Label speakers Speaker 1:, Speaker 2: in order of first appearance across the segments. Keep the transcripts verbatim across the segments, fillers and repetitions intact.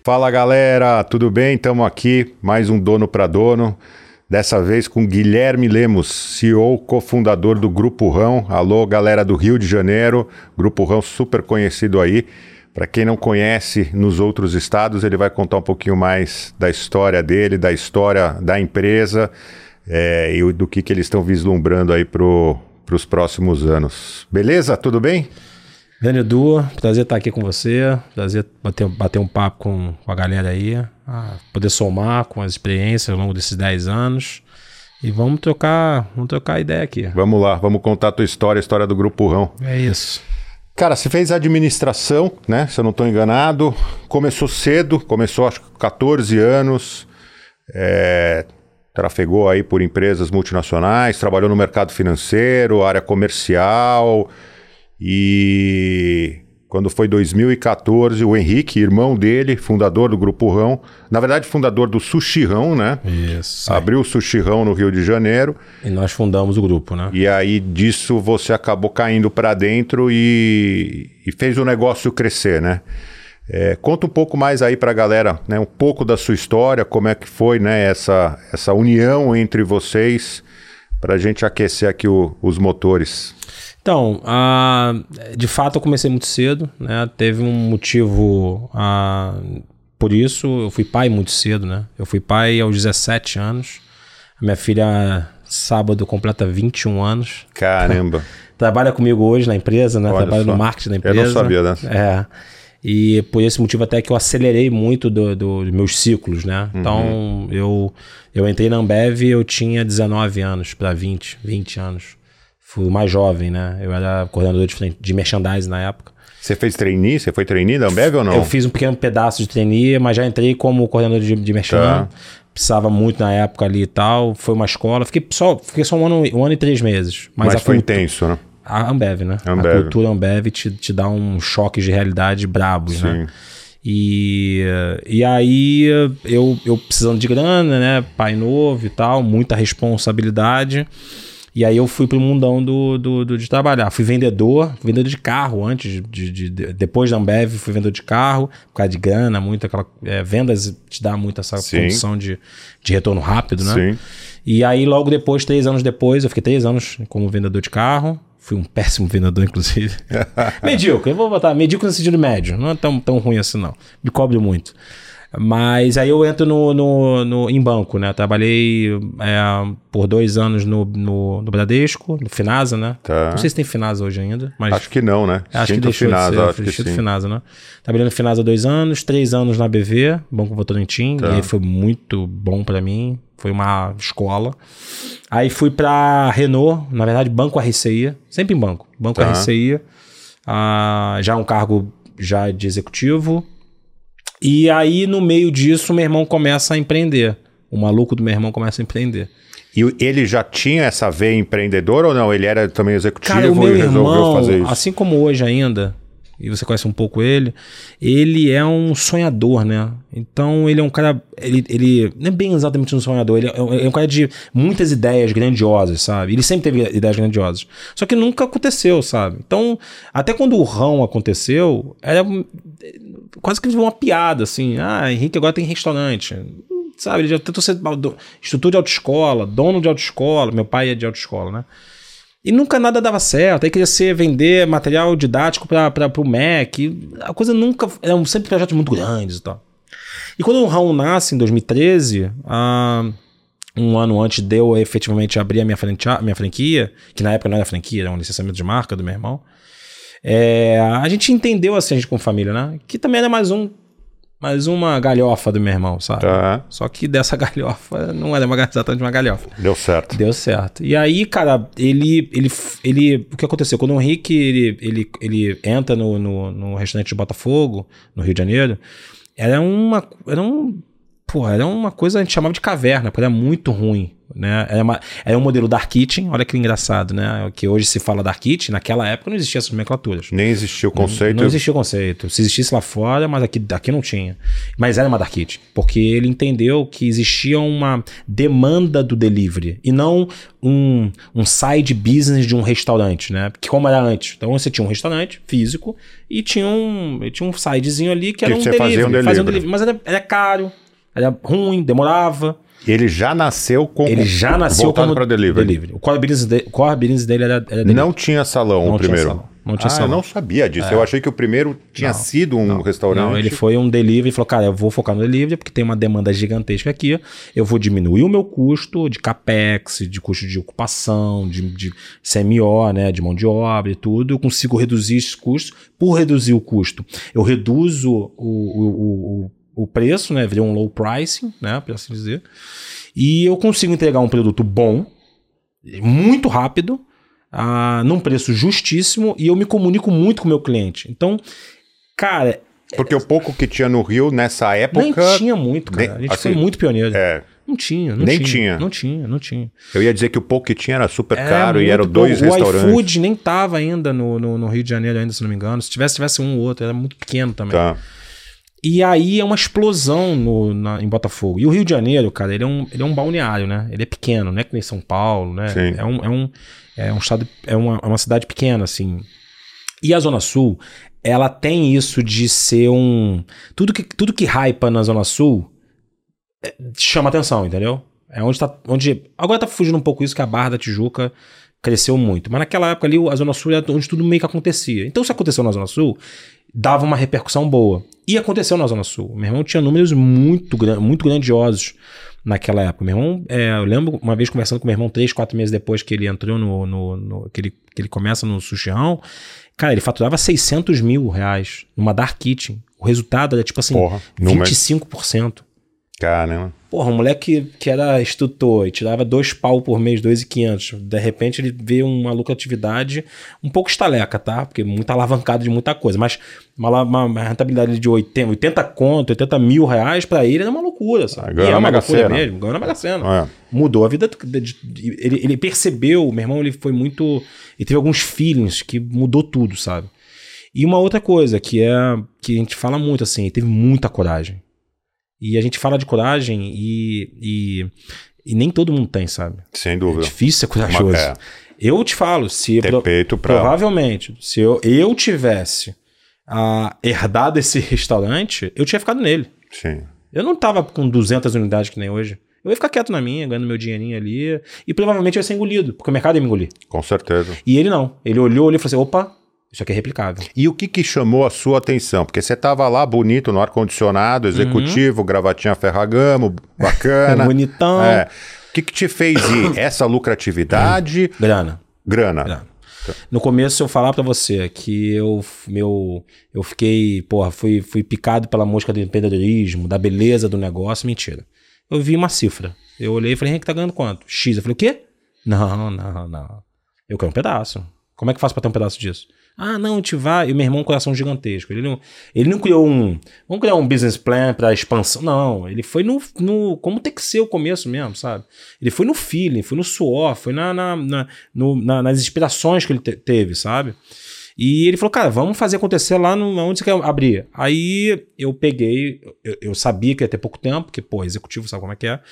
Speaker 1: Fala galera, tudo bem? Estamos aqui, mais um Dono para Dono, dessa vez com Guilherme Lemos, C E O, cofundador do Grupo Rão. Alô galera do Rio de Janeiro, Grupo Rão super conhecido aí. Para quem não conhece nos outros estados, ele vai contar um pouquinho mais da história dele, da história da empresa é, e do que, que eles estão vislumbrando aí para os próximos anos. Beleza? Tudo bem?
Speaker 2: Grande Edu, prazer estar aqui com você, prazer bater, bater um papo com, com a galera aí, ah, poder somar com as experiências ao longo desses dez anos e vamos trocar, vamos trocar ideia aqui.
Speaker 1: Vamos lá, vamos contar a tua história, a história do Grupo Rão.
Speaker 2: É isso.
Speaker 1: Cara, você fez administração, né? Se eu não estou enganado, começou cedo, começou acho que com catorze anos, é, trafegou aí por empresas multinacionais, trabalhou no mercado financeiro, área comercial. E quando foi dois mil e catorze, o Henrique, irmão dele, fundador do Grupo Rão, na verdade fundador do Sushi Rão, né?
Speaker 2: Isso.
Speaker 1: Abriu o Sushi Rão no Rio de Janeiro.
Speaker 2: E nós fundamos o grupo, né?
Speaker 1: E aí disso você acabou caindo para dentro e, e fez o negócio crescer, né? É, conta um pouco mais aí para a galera, né? Um pouco da sua história, como é que foi, né? Essa, essa união entre vocês para a gente aquecer aqui o, os motores.
Speaker 2: Então, uh, de fato eu comecei muito cedo, né? Teve um motivo uh, por isso, eu fui pai muito cedo, né? Eu fui pai aos dezessete anos, a minha filha sábado completa vinte e um anos.
Speaker 1: Caramba!
Speaker 2: Trabalha comigo hoje na empresa, né?
Speaker 1: Olha
Speaker 2: Trabalha
Speaker 1: só.
Speaker 2: no marketing da empresa.
Speaker 1: Eu não sabia dessa.
Speaker 2: É. E por esse motivo até que eu acelerei muito do, do, dos meus ciclos, né?
Speaker 1: Uhum.
Speaker 2: Então, eu, eu entrei na Ambev e eu tinha dezenove anos para vinte, vinte anos. Fui o mais jovem, né? Eu era coordenador de, de merchandising na época.
Speaker 1: Você fez trainee? Você foi trainee da Ambev ou não?
Speaker 2: Eu fiz um pequeno pedaço de trainee, mas já entrei como coordenador de, de merchandising. Tá. Precisava muito na época ali e tal. Foi uma escola. Fiquei só, fiquei só um, ano, um ano e três meses. Mas,
Speaker 1: mas
Speaker 2: a
Speaker 1: foi
Speaker 2: cultu-
Speaker 1: intenso, né?
Speaker 2: A Ambev, né?
Speaker 1: Ambev.
Speaker 2: A cultura Ambev te, te dá um choque de realidade brabos,
Speaker 1: Sim.
Speaker 2: né? E, e aí eu, eu precisando de grana, né? Pai novo e tal, muita responsabilidade. E aí eu fui pro mundão do, do, do, de trabalhar. Fui vendedor, vendedor de carro antes, de, de, de, depois da Ambev fui vendedor de carro, por causa de grana, muito aquela... É, vendas te dá muito essa
Speaker 1: Sim.
Speaker 2: condição de, de retorno rápido, né?
Speaker 1: Sim.
Speaker 2: E aí logo depois, três anos depois, eu fiquei três anos como vendedor de carro. Fui um péssimo vendedor, inclusive. Medíocre, eu vou botar medíocre no sentido médio. Não é tão, tão ruim assim, não. Me cobre muito. Mas aí eu entro no, no, no, em banco, né? Trabalhei é, por dois anos no, no, no Bradesco, no Finasa, né?
Speaker 1: Tá.
Speaker 2: Não sei se tem Finasa hoje ainda. Mas
Speaker 1: acho que não, né?
Speaker 2: Acho
Speaker 1: Sinto
Speaker 2: que deixou
Speaker 1: Finasa,
Speaker 2: de ser,
Speaker 1: acho
Speaker 2: deixou
Speaker 1: que
Speaker 2: de
Speaker 1: sim.
Speaker 2: Finasa, né? Trabalhei no Finasa dois anos, três anos na B V, Banco Votorantim.
Speaker 1: Tá.
Speaker 2: E aí foi muito bom pra mim. Foi uma escola. Aí fui pra Renault, na verdade Banco R C I, sempre em banco. Banco
Speaker 1: Tá.
Speaker 2: R C I, ah, já um cargo já de executivo. E aí, no meio disso, meu irmão começa a empreender. O maluco do meu irmão começa a empreender.
Speaker 1: E ele já tinha essa veia empreendedora ou não? Ele era também executivo
Speaker 2: Cara, o meu
Speaker 1: e resolveu
Speaker 2: irmão,
Speaker 1: fazer isso?
Speaker 2: assim como hoje ainda, e você conhece um pouco ele, ele é um sonhador, né? Então, ele é um cara... Ele, ele não é bem exatamente um sonhador, ele é, ele é um cara de muitas ideias grandiosas, sabe? Ele sempre teve ideias grandiosas. Só que nunca aconteceu, sabe? Então, até quando o Rão aconteceu, era quase que uma piada, assim. Ah, Henrique agora tem restaurante. Sabe? Ele já tentou ser estrutura de autoescola, dono de autoescola. Meu pai é de autoescola, né? E nunca nada dava certo. Aí queria ser vender material didático para o M E C. E a coisa nunca... Eram sempre projetos muito grandes e tal. E quando o Raul nasce, em dois mil e treze, uh, um ano antes de eu efetivamente abrir a minha, franquia, minha franquia, que na época não era franquia, era um licenciamento de marca do meu irmão, é, a gente entendeu assim, a gente com família, né? Que também era mais um mais uma galhofa do meu irmão, sabe?
Speaker 1: Tá.
Speaker 2: Só que dessa galhofa não era uma, exatamente uma galhofa.
Speaker 1: Deu certo.
Speaker 2: Deu certo. E aí, cara, ele... ele, ele o que aconteceu? Quando o Henrique ele, ele, ele entra no, no, no restaurante de Botafogo, no Rio de Janeiro, era uma... Era um, Pô, era uma coisa, a gente chamava de caverna, porque era muito ruim, né? Era, uma, era um modelo Dark Kitchen, olha que engraçado, né? Que hoje se fala Dark Kitchen, naquela época não existia essas nomenclaturas.
Speaker 1: Nem existia o conceito.
Speaker 2: Não, não existia o conceito. Se existisse lá fora, mas aqui, aqui não tinha. Mas era uma Dark Kitchen, porque ele entendeu que existia uma demanda do delivery e não um, um side business de um restaurante, né? Que como era antes. Então você tinha um restaurante físico e tinha um, tinha um sidezinho ali que era
Speaker 1: que
Speaker 2: um
Speaker 1: você
Speaker 2: delivery,
Speaker 1: fazia um delivery.
Speaker 2: fazia um delivery. Mas era, era caro. Era ruim, demorava.
Speaker 1: Ele já nasceu com
Speaker 2: Ele já nasceu
Speaker 1: voltado
Speaker 2: como
Speaker 1: para delivery.
Speaker 2: delivery. O core business, de, o core business dele era, era delivery.
Speaker 1: Não tinha salão
Speaker 2: não
Speaker 1: o primeiro.
Speaker 2: Tinha salão. Não tinha
Speaker 1: ah,
Speaker 2: salão.
Speaker 1: eu não sabia disso. É. Eu achei que o primeiro tinha
Speaker 2: não,
Speaker 1: sido um
Speaker 2: não,
Speaker 1: restaurante.
Speaker 2: Não, ele foi um delivery e falou, cara, eu vou focar no delivery porque tem uma demanda gigantesca aqui. Eu vou diminuir o meu custo de capex, de custo de ocupação, de, de C M O, né, de mão de obra e tudo. Eu consigo reduzir esses custos. Por reduzir o custo, eu reduzo o, o, o, o preço, né, virei um low pricing, né, para assim dizer. E eu consigo entregar um produto bom, muito rápido, Uh, num preço justíssimo, e eu me comunico muito com o meu cliente. Então, cara...
Speaker 1: Porque o pouco que tinha no Rio nessa época...
Speaker 2: Nem tinha muito, cara. Nem, a gente assim, foi muito pioneiro.
Speaker 1: É,
Speaker 2: não tinha, não
Speaker 1: nem
Speaker 2: tinha,
Speaker 1: tinha.
Speaker 2: Não tinha, não tinha.
Speaker 1: Eu ia dizer que o pouco que tinha era super
Speaker 2: é,
Speaker 1: caro e eram dois
Speaker 2: o
Speaker 1: restaurantes.
Speaker 2: O iFood nem tava ainda no, no, no Rio de Janeiro, ainda, se não me engano. Se tivesse, tivesse um ou outro. Era muito pequeno também.
Speaker 1: Tá.
Speaker 2: E aí é uma explosão no, na, em Botafogo. E o Rio de Janeiro, cara, ele é um, ele é um balneário, né? Ele é pequeno, não é que nem São Paulo, né?
Speaker 1: Sim.
Speaker 2: É um... É um É um estado, é uma, é uma cidade pequena, assim. E a Zona Sul, ela tem isso de ser um... Tudo que, tudo que hypa na Zona Sul é, chama atenção, entendeu? É onde tá... Onde, agora tá fugindo um pouco isso, que a Barra da Tijuca cresceu muito. Mas naquela época ali, a Zona Sul era onde tudo meio que acontecia. Então, se aconteceu na Zona Sul, dava uma repercussão boa. E aconteceu na Zona Sul. Meu irmão tinha números muito, muito grandiosos naquela época. Meu irmão, é, eu lembro uma vez conversando com meu irmão três, quatro meses depois que ele entrou no... no, no que, ele, que ele começa no Sushi-Rão, cara, ele faturava seiscentos mil reais numa Dark Kitchen. O resultado era tipo assim,
Speaker 1: Porra,
Speaker 2: vinte e cinco por cento.
Speaker 1: Caramba.
Speaker 2: Porra, um moleque que, que era instrutor e tirava dois pau por mês, dois mil e quinhentos. De repente ele vê uma lucratividade um pouco estaleca, tá? Porque muito alavancado de muita coisa. Mas uma, uma rentabilidade de oitenta, oitenta conto, oitenta mil reais pra ele era uma loucura, sabe?
Speaker 1: Ganhou
Speaker 2: e é uma
Speaker 1: Mega
Speaker 2: loucura
Speaker 1: Sena.
Speaker 2: mesmo, ganhou na Mega Sena.
Speaker 1: É.
Speaker 2: Mudou a vida. De, de, de, ele, ele percebeu, meu irmão, ele foi muito... Ele teve alguns feelings que mudou tudo, sabe? E uma outra coisa que é... Que a gente fala muito, assim, ele teve muita coragem. E a gente fala de coragem e, e, e nem todo mundo tem, sabe?
Speaker 1: Sem dúvida.
Speaker 2: É difícil ser corajoso.
Speaker 1: Uma, é.
Speaker 2: Eu te falo, se
Speaker 1: Ter
Speaker 2: pro,
Speaker 1: peito pra...
Speaker 2: provavelmente, se eu, eu tivesse uh, herdado esse restaurante, eu tinha ficado nele.
Speaker 1: Sim.
Speaker 2: Eu não tava com duzentas unidades que nem hoje. Eu ia ficar quieto na minha, ganhando meu dinheirinho ali. E provavelmente eu ia ser engolido, porque o mercado ia me engolir.
Speaker 1: Com certeza.
Speaker 2: E ele não. Ele olhou ali e falou assim, opa... Isso aqui é replicável.
Speaker 1: E o que, que chamou a sua atenção? Porque você estava lá bonito, no ar-condicionado, executivo, uhum. gravatinha Ferragamo, bacana.
Speaker 2: Bonitão.
Speaker 1: É. O que, que te fez ir? Essa lucratividade?
Speaker 2: Grana.
Speaker 1: Grana.
Speaker 2: Grana. No começo eu falar pra você que eu, meu, eu fiquei, porra, fui, fui picado pela mosca do empreendedorismo, da beleza do negócio. Mentira. Eu vi uma cifra. Eu olhei e falei, Henrique, tá ganhando quanto? X. Eu falei, o quê? Não, não, não. Eu quero um pedaço. Como é que eu faço pra ter um pedaço disso? Ah, não, a gente vai... E meu irmão é um coração gigantesco. Ele não, ele não criou um... Vamos criar um business plan pra expansão. Não, ele foi no... no como tem que ser o começo mesmo, sabe? Ele foi no feeling, foi no suor, foi na, na, na, no, na, nas inspirações que ele te, teve, sabe? E ele falou, cara, vamos fazer acontecer lá no, onde você quer abrir. Aí eu peguei... Eu, eu sabia que ia ter pouco tempo, porque, pô, executivo sabe como é que é...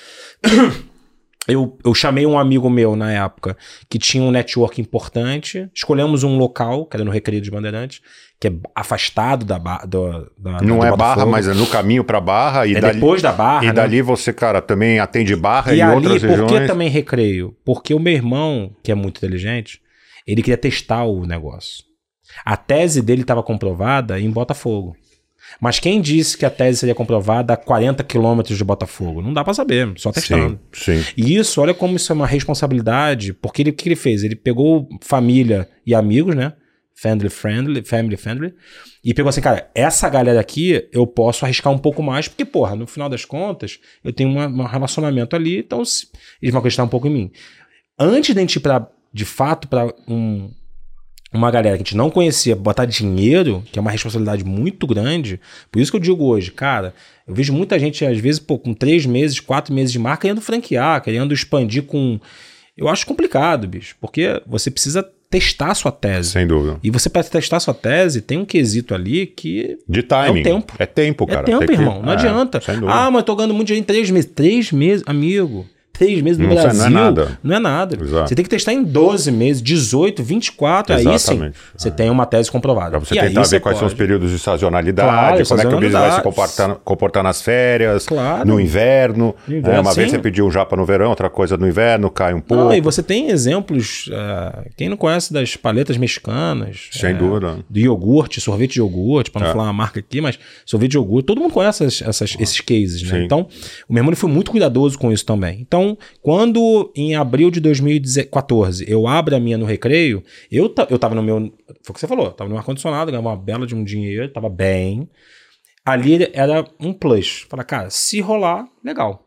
Speaker 2: Eu, eu chamei um amigo meu na época que tinha um network importante, escolhemos um local, que era no Recreio dos Bandeirantes, que é afastado da Barra. Do, da,
Speaker 1: Não
Speaker 2: do
Speaker 1: é
Speaker 2: Botafogo.
Speaker 1: Barra, mas é no caminho pra Barra. E
Speaker 2: é
Speaker 1: dali,
Speaker 2: depois da Barra.
Speaker 1: E
Speaker 2: né?
Speaker 1: dali você, cara, também atende Barra e,
Speaker 2: e
Speaker 1: ali, outras regiões.
Speaker 2: Por que também Recreio? Porque o meu irmão, que é muito inteligente, ele queria testar o negócio. A tese dele estava comprovada em Botafogo. Mas quem disse que a tese seria comprovada a quarenta quilômetros de Botafogo? Não dá pra saber, só testando.
Speaker 1: Sim, sim.
Speaker 2: E isso, olha como isso é uma responsabilidade, porque ele, o que ele fez? Ele pegou família e amigos, né? Family friendly, family friendly, e pegou assim, cara, essa galera aqui eu posso arriscar um pouco mais, porque, porra, no final das contas, eu tenho uma, um relacionamento ali, então se, eles vão acreditar um pouco em mim. Antes de a gente ir pra, de fato, para um... uma galera que a gente não conhecia botar dinheiro, que é uma responsabilidade muito grande. Por isso que eu digo hoje, cara, eu vejo muita gente, às vezes, pô, com três meses, quatro meses de marca, querendo franquear, querendo expandir com... Eu acho complicado, bicho, porque você precisa testar a sua tese.
Speaker 1: Sem dúvida.
Speaker 2: E você, para testar a sua tese, tem um quesito ali que...
Speaker 1: De timing.
Speaker 2: É o tempo.
Speaker 1: É tempo, cara.
Speaker 2: É tempo,
Speaker 1: Tem
Speaker 2: irmão.
Speaker 1: que...
Speaker 2: Não
Speaker 1: é,
Speaker 2: adianta. Ah, mas eu tô ganhando muito dinheiro em três meses. Três meses, amigo... Três meses no
Speaker 1: não,
Speaker 2: Brasil
Speaker 1: não é nada.
Speaker 2: Não é nada.
Speaker 1: Exato.
Speaker 2: Você tem que testar em doze meses, dezoito, vinte e quatro,
Speaker 1: Exatamente.
Speaker 2: aí sim você é. tem uma tese comprovada.
Speaker 1: Para você
Speaker 2: e
Speaker 1: tentar ver
Speaker 2: você
Speaker 1: quais
Speaker 2: pode...
Speaker 1: são os períodos de sazonalidade,
Speaker 2: claro,
Speaker 1: como é que o business vai se
Speaker 2: sazonalidade.
Speaker 1: comportar, comportar nas férias,
Speaker 2: claro.
Speaker 1: no inverno.
Speaker 2: No inverno,
Speaker 1: é, uma
Speaker 2: sim.
Speaker 1: vez você pediu um japa no verão, outra coisa no inverno, cai um pouco.
Speaker 2: Não, e você tem exemplos, uh, quem não conhece das paletas mexicanas.
Speaker 1: Sem é, dúvida.
Speaker 2: Do iogurte, sorvete de iogurte, para não é. falar uma marca aqui, mas sorvete de iogurte, todo mundo conhece essas, essas, esses cases, né? Então, o meu irmão foi muito cuidadoso com isso também. Então, quando em abril de dois mil e quatorze eu abro a minha no Recreio, eu, eu tava no meu, foi o que você falou, tava no ar-condicionado, ganhava uma bela de um dinheiro, tava bem. Ali era um plus. Falei, cara, se rolar, legal.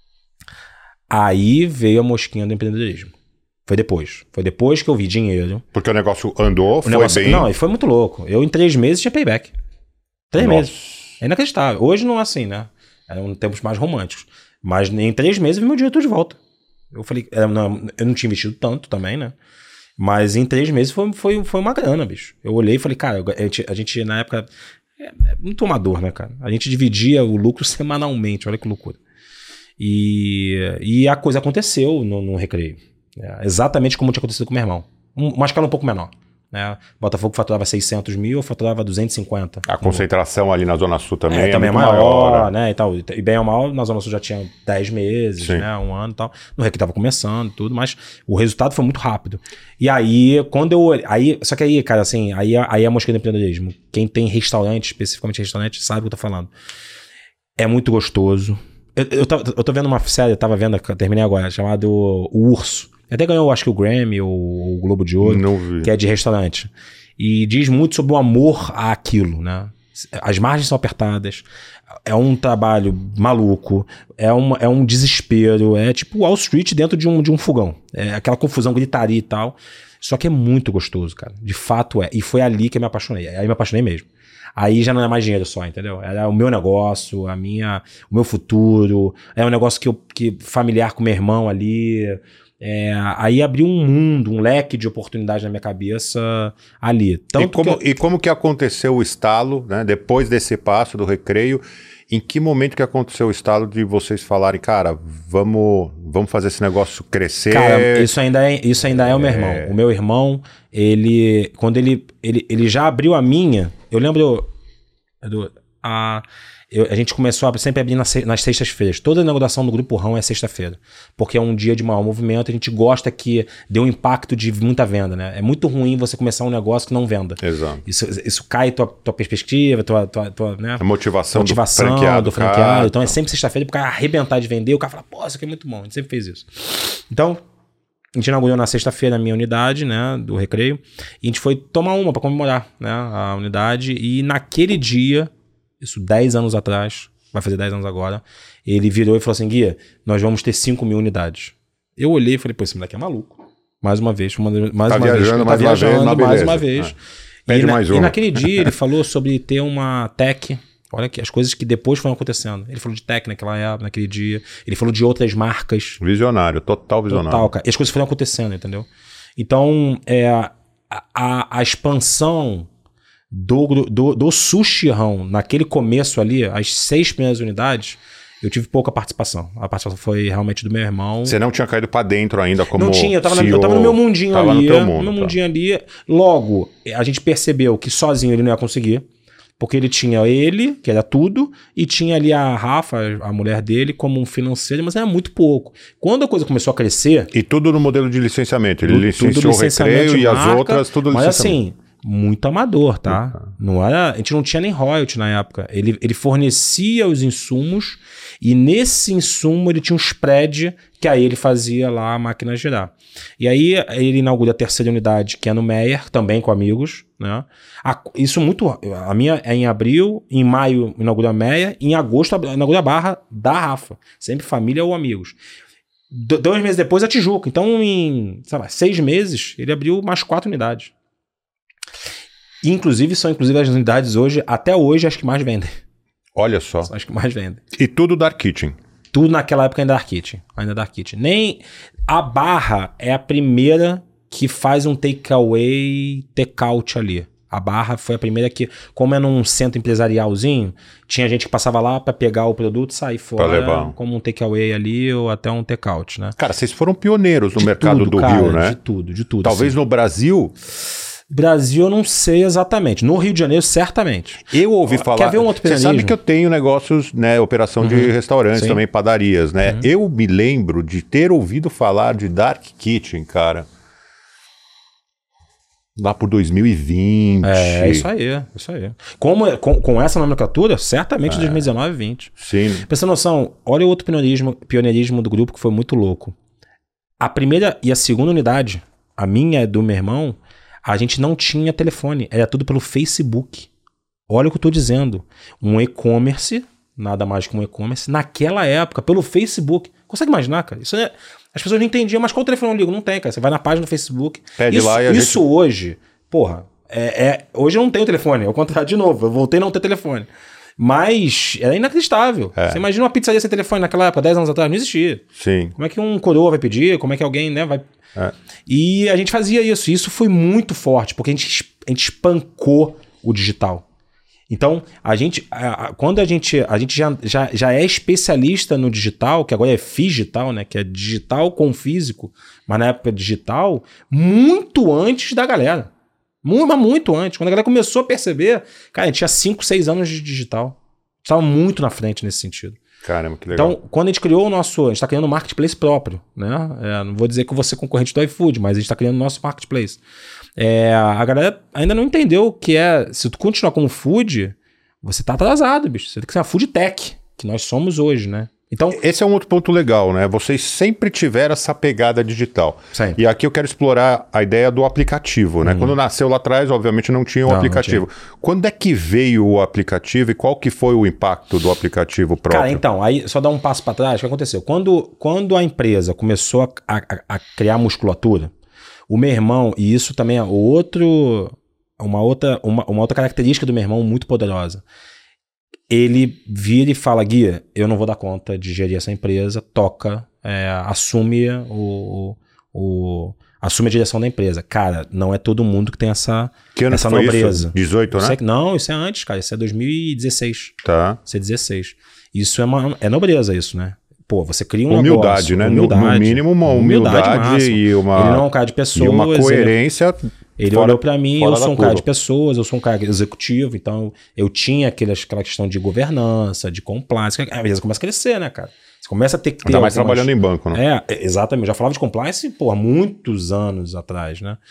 Speaker 2: Aí veio a mosquinha do empreendedorismo. Foi depois. Foi depois que eu vi dinheiro.
Speaker 1: Porque o negócio andou, o foi
Speaker 2: negócio,
Speaker 1: bem...
Speaker 2: Não, e foi muito louco. Eu em três meses tinha payback. Três
Speaker 1: Nossa.
Speaker 2: meses. É inacreditável. Hoje não é assim, né? Eram tempos mais românticos. Mas em três meses eu vi meu dinheiro tudo de volta. Eu falei, eu não, eu não tinha investido tanto também, né? Mas em três meses foi, foi, foi uma grana, bicho. Eu olhei e falei, cara, a gente, a gente na época... É, é muito amador, né, cara? A gente dividia o lucro semanalmente, olha que loucura. E, e a coisa aconteceu no, no Recreio. É, exatamente como tinha acontecido com o meu irmão. Um, uma escala um pouco menor. Né? Botafogo faturava seiscentos mil, eu faturava duzentos e cinquenta.
Speaker 1: A concentração no... ali na Zona Sul também é, é
Speaker 2: também
Speaker 1: muito
Speaker 2: é maior,
Speaker 1: maior.
Speaker 2: Né? E, tal. E bem ou mal, na Zona Sul já tinha dez meses, né? Um ano e tal. No Recreio tava começando tudo, mas o resultado foi muito rápido. E aí, quando eu... Aí, só que aí, cara, assim, aí, aí é a mosca do empreendedorismo. Quem tem restaurante, especificamente restaurante, sabe o que eu tô falando. É muito gostoso. Eu, eu, tô, eu tô vendo uma série, eu tava vendo, terminei agora, chamado O Urso. Até ganhou, acho que o Grammy ou o Globo de Ouro, que é de restaurante. E diz muito sobre o amor àquilo, né? As margens são apertadas, é um trabalho maluco, é, uma, é um desespero, é tipo Wall Street dentro de um, de um fogão. É aquela confusão, gritaria e tal. Só que é muito gostoso, cara. De fato é. E foi ali que eu me apaixonei. Aí eu me apaixonei mesmo. Aí já não é mais dinheiro só, entendeu? Era o meu negócio, a minha, o meu futuro. É um negócio que eu, que, familiar com meu irmão ali... É, aí abriu um mundo, um leque de oportunidades na minha cabeça ali. Tanto
Speaker 1: e, como,
Speaker 2: que eu...
Speaker 1: e como que aconteceu o estalo, né? Depois desse passo do Recreio, em que momento que aconteceu o estalo de vocês falarem, cara, vamos, vamos fazer esse negócio crescer?
Speaker 2: Cara, isso ainda é, isso ainda é, é o meu irmão. O meu irmão, ele, quando ele, ele, ele já abriu a minha, eu lembro, do, a... Eu, a gente começou a sempre abrir nas, nas sextas-feiras. Toda a inauguração do Grupo Rão é sexta-feira. Porque é um dia de maior movimento. A gente gosta que dê um impacto de muita venda, né? É muito ruim você começar um negócio que não venda.
Speaker 1: Exato.
Speaker 2: Isso, isso cai tua, tua perspectiva, tua, tua, tua né?
Speaker 1: A motivação,
Speaker 2: motivação
Speaker 1: do franqueado.
Speaker 2: Do franqueado. Cara, então é sempre sexta-feira pro cara arrebentar de vender. O cara fala, pô, isso aqui é muito bom. A gente sempre fez isso. Então... A gente inaugurou na sexta-feira a minha unidade, né, do Recreio. E a gente foi tomar uma para comemorar, né, a unidade. E naquele dia, isso dez anos atrás, vai fazer dez anos agora, ele virou e falou assim, Guia, nós vamos ter cinco mil unidades. Eu olhei e falei, pô, esse moleque é maluco. Mais uma vez, uma, mais
Speaker 1: tá
Speaker 2: uma
Speaker 1: viajando,
Speaker 2: vez.
Speaker 1: mais
Speaker 2: Tá viajando
Speaker 1: uma vez,
Speaker 2: mais uma vez.
Speaker 1: Ah, pede
Speaker 2: e,
Speaker 1: mais
Speaker 2: na,
Speaker 1: um.
Speaker 2: E naquele dia ele falou sobre ter uma tech... Olha aqui, as coisas que depois foram acontecendo. Ele falou de tech naquela época, naquele dia. Ele falou de outras marcas.
Speaker 1: Visionário, total visionário.
Speaker 2: Total, cara. E as coisas foram acontecendo, entendeu? Então, é, a, a, a expansão do, do, do Sushi Rão, naquele começo ali, as seis primeiras unidades, eu tive pouca participação. A participação foi realmente do meu irmão.
Speaker 1: Você não tinha caído pra dentro ainda como
Speaker 2: Não tinha, eu tava,
Speaker 1: C E O,
Speaker 2: na, eu tava no meu mundinho
Speaker 1: tava
Speaker 2: ali.
Speaker 1: No teu mundo,
Speaker 2: no meu
Speaker 1: tá.
Speaker 2: mundinho ali. Logo, a gente percebeu que sozinho ele não ia conseguir. Porque ele tinha ele, que era tudo, e tinha ali a Rafa, a mulher dele, como um financeiro, mas era muito pouco. Quando a coisa começou a crescer...
Speaker 1: E tudo no modelo de licenciamento. Ele
Speaker 2: tudo,
Speaker 1: licenciou
Speaker 2: tudo
Speaker 1: o Recreio e
Speaker 2: marca,
Speaker 1: as outras, tudo
Speaker 2: mas
Speaker 1: licenciamento.
Speaker 2: Mas assim, muito amador, tá? Uhum. Não era, a gente não tinha nem royalty na época. Ele, ele fornecia os insumos e nesse insumo ele tinha um spread que aí ele fazia lá a máquina girar. E aí ele inaugura a terceira unidade, que é no Meyer, também com amigos, né? A, isso muito... A minha é em abril, em maio inaugura a Meyer, em agosto inaugura a Barra da Rafa. Sempre família ou amigos. Do, dois meses depois a Tijuca. Então em, sei lá, seis meses ele abriu mais quatro unidades. Inclusive, são inclusive as unidades hoje, até hoje, as que mais vendem.
Speaker 1: Olha só.
Speaker 2: São as que mais vendem.
Speaker 1: E tudo Dark Kitchen.
Speaker 2: Tudo naquela época ainda Dark Kitchen. Ainda Dark Kitchen. Nem... A Barra é a primeira que faz um takeaway, take-out ali. A Barra foi a primeira que, como é num centro empresarialzinho, tinha gente que passava lá pra pegar o produto e sair fora, pra levar. Como um takeaway ali ou até um take-out, né?
Speaker 1: Cara, vocês foram pioneiros no
Speaker 2: de
Speaker 1: mercado
Speaker 2: tudo,
Speaker 1: do
Speaker 2: cara,
Speaker 1: Rio, né?
Speaker 2: De tudo, de tudo.
Speaker 1: Talvez
Speaker 2: assim.
Speaker 1: No Brasil...
Speaker 2: Brasil eu não sei exatamente. No Rio de Janeiro, certamente.
Speaker 1: Eu ouvi falar...
Speaker 2: Quer ver um outro
Speaker 1: Você sabe que eu tenho negócios, né? Operação uhum. de restaurantes, sim. também padarias, né? Uhum. Eu me lembro de ter ouvido falar de Dark Kitchen, cara... Lá por dois mil e vinte.
Speaker 2: É, isso aí, isso aí. Como, com, com essa nomenclatura, certamente é. dois mil e dezenove e vinte.
Speaker 1: Sim.
Speaker 2: Pra essa noção, olha o outro pioneirismo, pioneirismo do grupo que foi muito louco. A primeira e a segunda unidade, a minha e do meu irmão, a gente não tinha telefone, era tudo pelo Facebook. Olha o que eu tô dizendo. Um e-commerce, nada mais que um e-commerce, naquela época, pelo Facebook. Consegue imaginar, cara? Isso é... As pessoas não entendiam, mas qual telefone eu ligo? Não tem, cara. Você vai na página do Facebook.
Speaker 1: Pede
Speaker 2: isso,
Speaker 1: lá e a
Speaker 2: Isso
Speaker 1: gente...
Speaker 2: hoje, porra, é, é, hoje eu não tenho telefone. Ao contrário, de novo, eu voltei a não ter telefone. Mas era inacreditável. É. Você imagina uma pizzaria sem telefone naquela época, dez anos atrás, não existia.
Speaker 1: Sim.
Speaker 2: Como é que um coroa vai pedir? Como é que alguém, né, vai...
Speaker 1: É.
Speaker 2: E a gente fazia isso. E isso foi muito forte, porque a gente, a gente espancou o digital. Então, a gente, a, a, quando a gente, a gente já, já, já é especialista no digital, que agora é figital, né? Que é digital com físico, mas na época digital, muito antes da galera. Muito, mas muito antes. Quando a galera começou a perceber, cara, a gente tinha cinco, seis anos de digital. Estava muito na frente nesse sentido.
Speaker 1: Caramba, que legal.
Speaker 2: Então, quando a gente criou o nosso... A gente está criando um marketplace próprio, né? É, não vou dizer que eu vou ser concorrente do iFood, mas a gente está criando o nosso marketplace. É, a galera ainda não entendeu o que é... Se tu continuar como food, você tá atrasado, bicho. Você tem que ser uma food tech, que nós somos hoje, né? Então,
Speaker 1: esse é um outro ponto legal, né? Vocês sempre tiveram essa pegada digital.
Speaker 2: Sempre.
Speaker 1: E aqui eu quero explorar a ideia do aplicativo, né? Uhum. Quando nasceu lá atrás, obviamente não tinha o um aplicativo. Tinha. Quando é que veio o aplicativo e qual que foi o impacto do aplicativo próprio? Cara,
Speaker 2: então, aí só dar um passo para trás, o que aconteceu? Quando, quando a empresa começou a, a, a criar musculatura, o meu irmão, e isso também é outro, uma, outra, uma, uma outra característica do meu irmão muito poderosa. Ele vira e fala, Guia, eu não vou dar conta de gerir essa empresa, toca, é, assume, o, o, assume a direção da empresa. Cara, não é todo mundo que tem essa,
Speaker 1: que ano
Speaker 2: essa
Speaker 1: foi
Speaker 2: nobreza.
Speaker 1: Isso? dezoito, né?
Speaker 2: Isso é, não, isso é antes, cara, isso é dois mil e dezesseis.
Speaker 1: Tá.
Speaker 2: Isso é dezesseis. Isso é, uma, é nobreza, isso, né? Pô, você cria um
Speaker 1: humildade,
Speaker 2: negócio,
Speaker 1: né?
Speaker 2: Humildade,
Speaker 1: no mínimo uma humildade, humildade e uma...
Speaker 2: Ele não é um cara de pessoas.
Speaker 1: E uma coerência...
Speaker 2: Ele... Ele fora, olhou pra mim, eu sou um cara de pessoas, eu sou um cara executivo, então eu tinha aquela, aquela questão de governança, de compliance. Às vezes começa a crescer, né, cara? Você começa a ter que ter...
Speaker 1: Ainda mais algumas... trabalhando em banco, né?
Speaker 2: É, exatamente. Eu já falava de compliance, pô, há muitos anos atrás, né?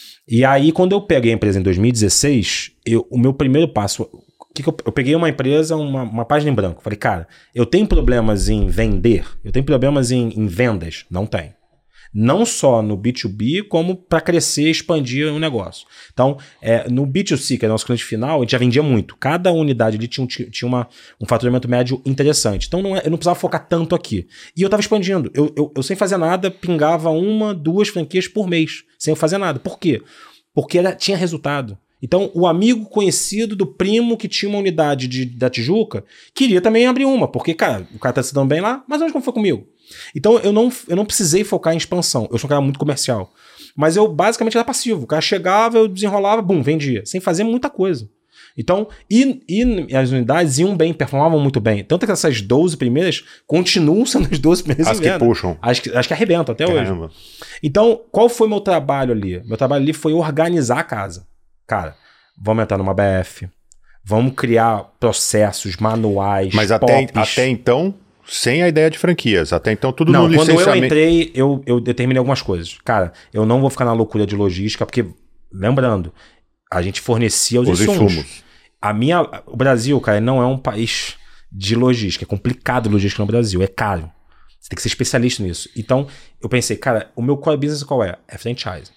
Speaker 2: E aí, quando eu peguei a empresa em dois mil e dezesseis, eu, o meu primeiro passo... Que que eu, eu peguei uma empresa, uma, uma página em branco. Falei, cara, eu tenho problemas em vender, eu tenho problemas em, em vendas? Não tem. Não só no B dois B, como para crescer e expandir o negócio. Então, é, no B dois C, que é o nosso cliente final, a gente já vendia muito. Cada unidade ali tinha, um, tinha uma, um faturamento médio interessante. Então, não é, eu não precisava focar tanto aqui. E eu estava expandindo. Eu, eu, eu sem fazer nada, pingava uma, duas franquias por mês, sem fazer nada. Por quê? Porque era, tinha resultado. Então, o amigo conhecido do primo que tinha uma unidade de, da Tijuca queria também abrir uma, porque, cara, o cara tá se dando bem lá, mas onde como foi comigo? Então, eu não, eu não precisei focar em expansão. Eu sou um cara muito comercial. Mas eu, basicamente, era passivo. O cara chegava, eu desenrolava, bum, vendia. Sem fazer muita coisa. Então, e, e as unidades iam bem, performavam muito bem. Tanto que essas doze primeiras continuam sendo as doze primeiras
Speaker 1: as que venda. puxam.
Speaker 2: As que, as que arrebentam até
Speaker 1: Caramba.
Speaker 2: hoje. Então, qual foi meu trabalho ali? Meu trabalho ali foi organizar a casa. Cara, vamos entrar numa B F, vamos criar processos, manuais,
Speaker 1: Mas até, até então, sem a ideia de franquias. Até então, tudo
Speaker 2: não,
Speaker 1: no licenciamento.
Speaker 2: Quando eu entrei, eu, eu determinei algumas coisas. Cara, eu não vou ficar na loucura de logística, porque, lembrando, a gente fornecia os, os insumos. insumos. A minha, o Brasil, cara, não é um país de logística. É complicado logística no Brasil, é caro. Você tem que ser especialista nisso. Então, eu pensei, cara, o meu core business qual é? É franchise.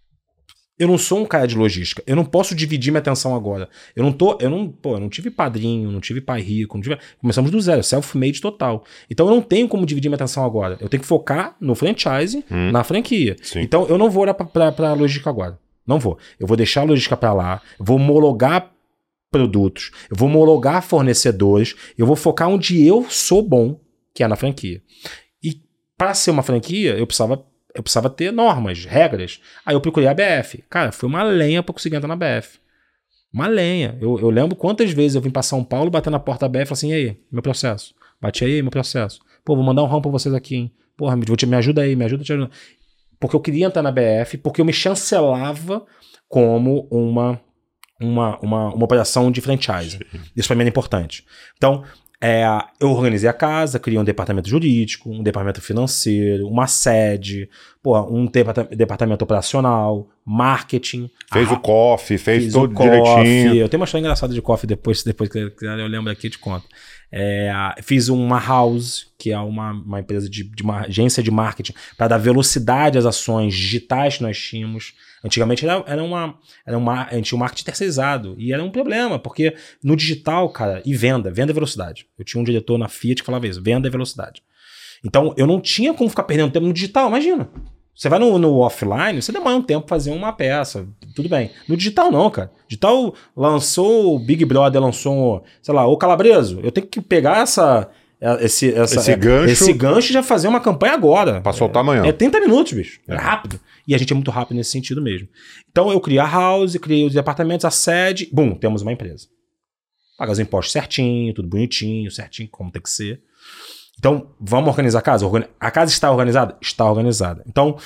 Speaker 2: Eu não sou um cara de logística. Eu não posso dividir minha atenção agora. Eu não tô, eu não, pô, eu não tive padrinho, não tive pai rico, não tive, começamos do zero, self-made total. Então eu não tenho como dividir minha atenção agora. Eu tenho que focar no franchise, hum, na franquia.
Speaker 1: Sim.
Speaker 2: Então eu não vou olhar pra, pra, pra logística agora. Não vou. Eu vou deixar a logística para lá, vou homologar produtos, eu vou homologar fornecedores, eu vou focar onde eu sou bom, que é na franquia. E para ser uma franquia, eu precisava, eu precisava ter normas, regras. Aí eu procurei a B F. Cara, foi uma lenha para conseguir entrar na B F. Uma lenha. Eu, eu lembro quantas vezes eu vim para São Paulo, bater na porta da B F e falar assim, e aí, meu processo? Bate aí, meu processo. Pô, vou mandar um ramo para vocês aqui, hein? Porra, me, me ajuda aí, me ajuda, te ajuda. Porque eu queria entrar na B F, porque eu me chancelava como uma, uma, uma, uma operação de franchise. Isso para mim era importante. Então, é, eu organizei a casa, criei um departamento jurídico, um departamento financeiro, uma sede, porra, um departamento, departamento operacional, marketing.
Speaker 1: Fez
Speaker 2: a,
Speaker 1: o coffee, fez tudo
Speaker 2: coffee,
Speaker 1: direitinho.
Speaker 2: Eu tenho uma história engraçada de coffee depois, depois que eu lembro aqui, eu te conto. É, fiz uma house, que é uma, uma empresa de, de uma agência de marketing, para dar velocidade às ações digitais que nós tínhamos. Antigamente era, era, uma, era uma, a gente tinha um marketing terceirizado e era um problema, porque no digital, cara, e venda, venda e velocidade. Eu tinha um diretor na Fiat que falava isso, venda e velocidade. Então eu não tinha como ficar perdendo tempo no digital, imagina. Você vai no, no offline, você demora um tempo pra fazer uma peça, tudo bem. No digital não, cara. Digital lançou, o Big Brother lançou, sei lá, o Calabreso. Eu tenho que pegar essa, esse, essa,
Speaker 1: esse, gancho,
Speaker 2: esse gancho e já fazer uma campanha agora.
Speaker 1: Pra soltar
Speaker 2: é,
Speaker 1: amanhã.
Speaker 2: É trinta minutos, bicho. É rápido. E a gente é muito rápido nesse sentido mesmo. Então eu criei a house, criei os departamentos, a sede, bum, temos uma empresa. Paga os impostos certinho, tudo bonitinho, certinho, como tem que ser. Então, vamos organizar a casa? A casa está organizada? Está organizada. Então,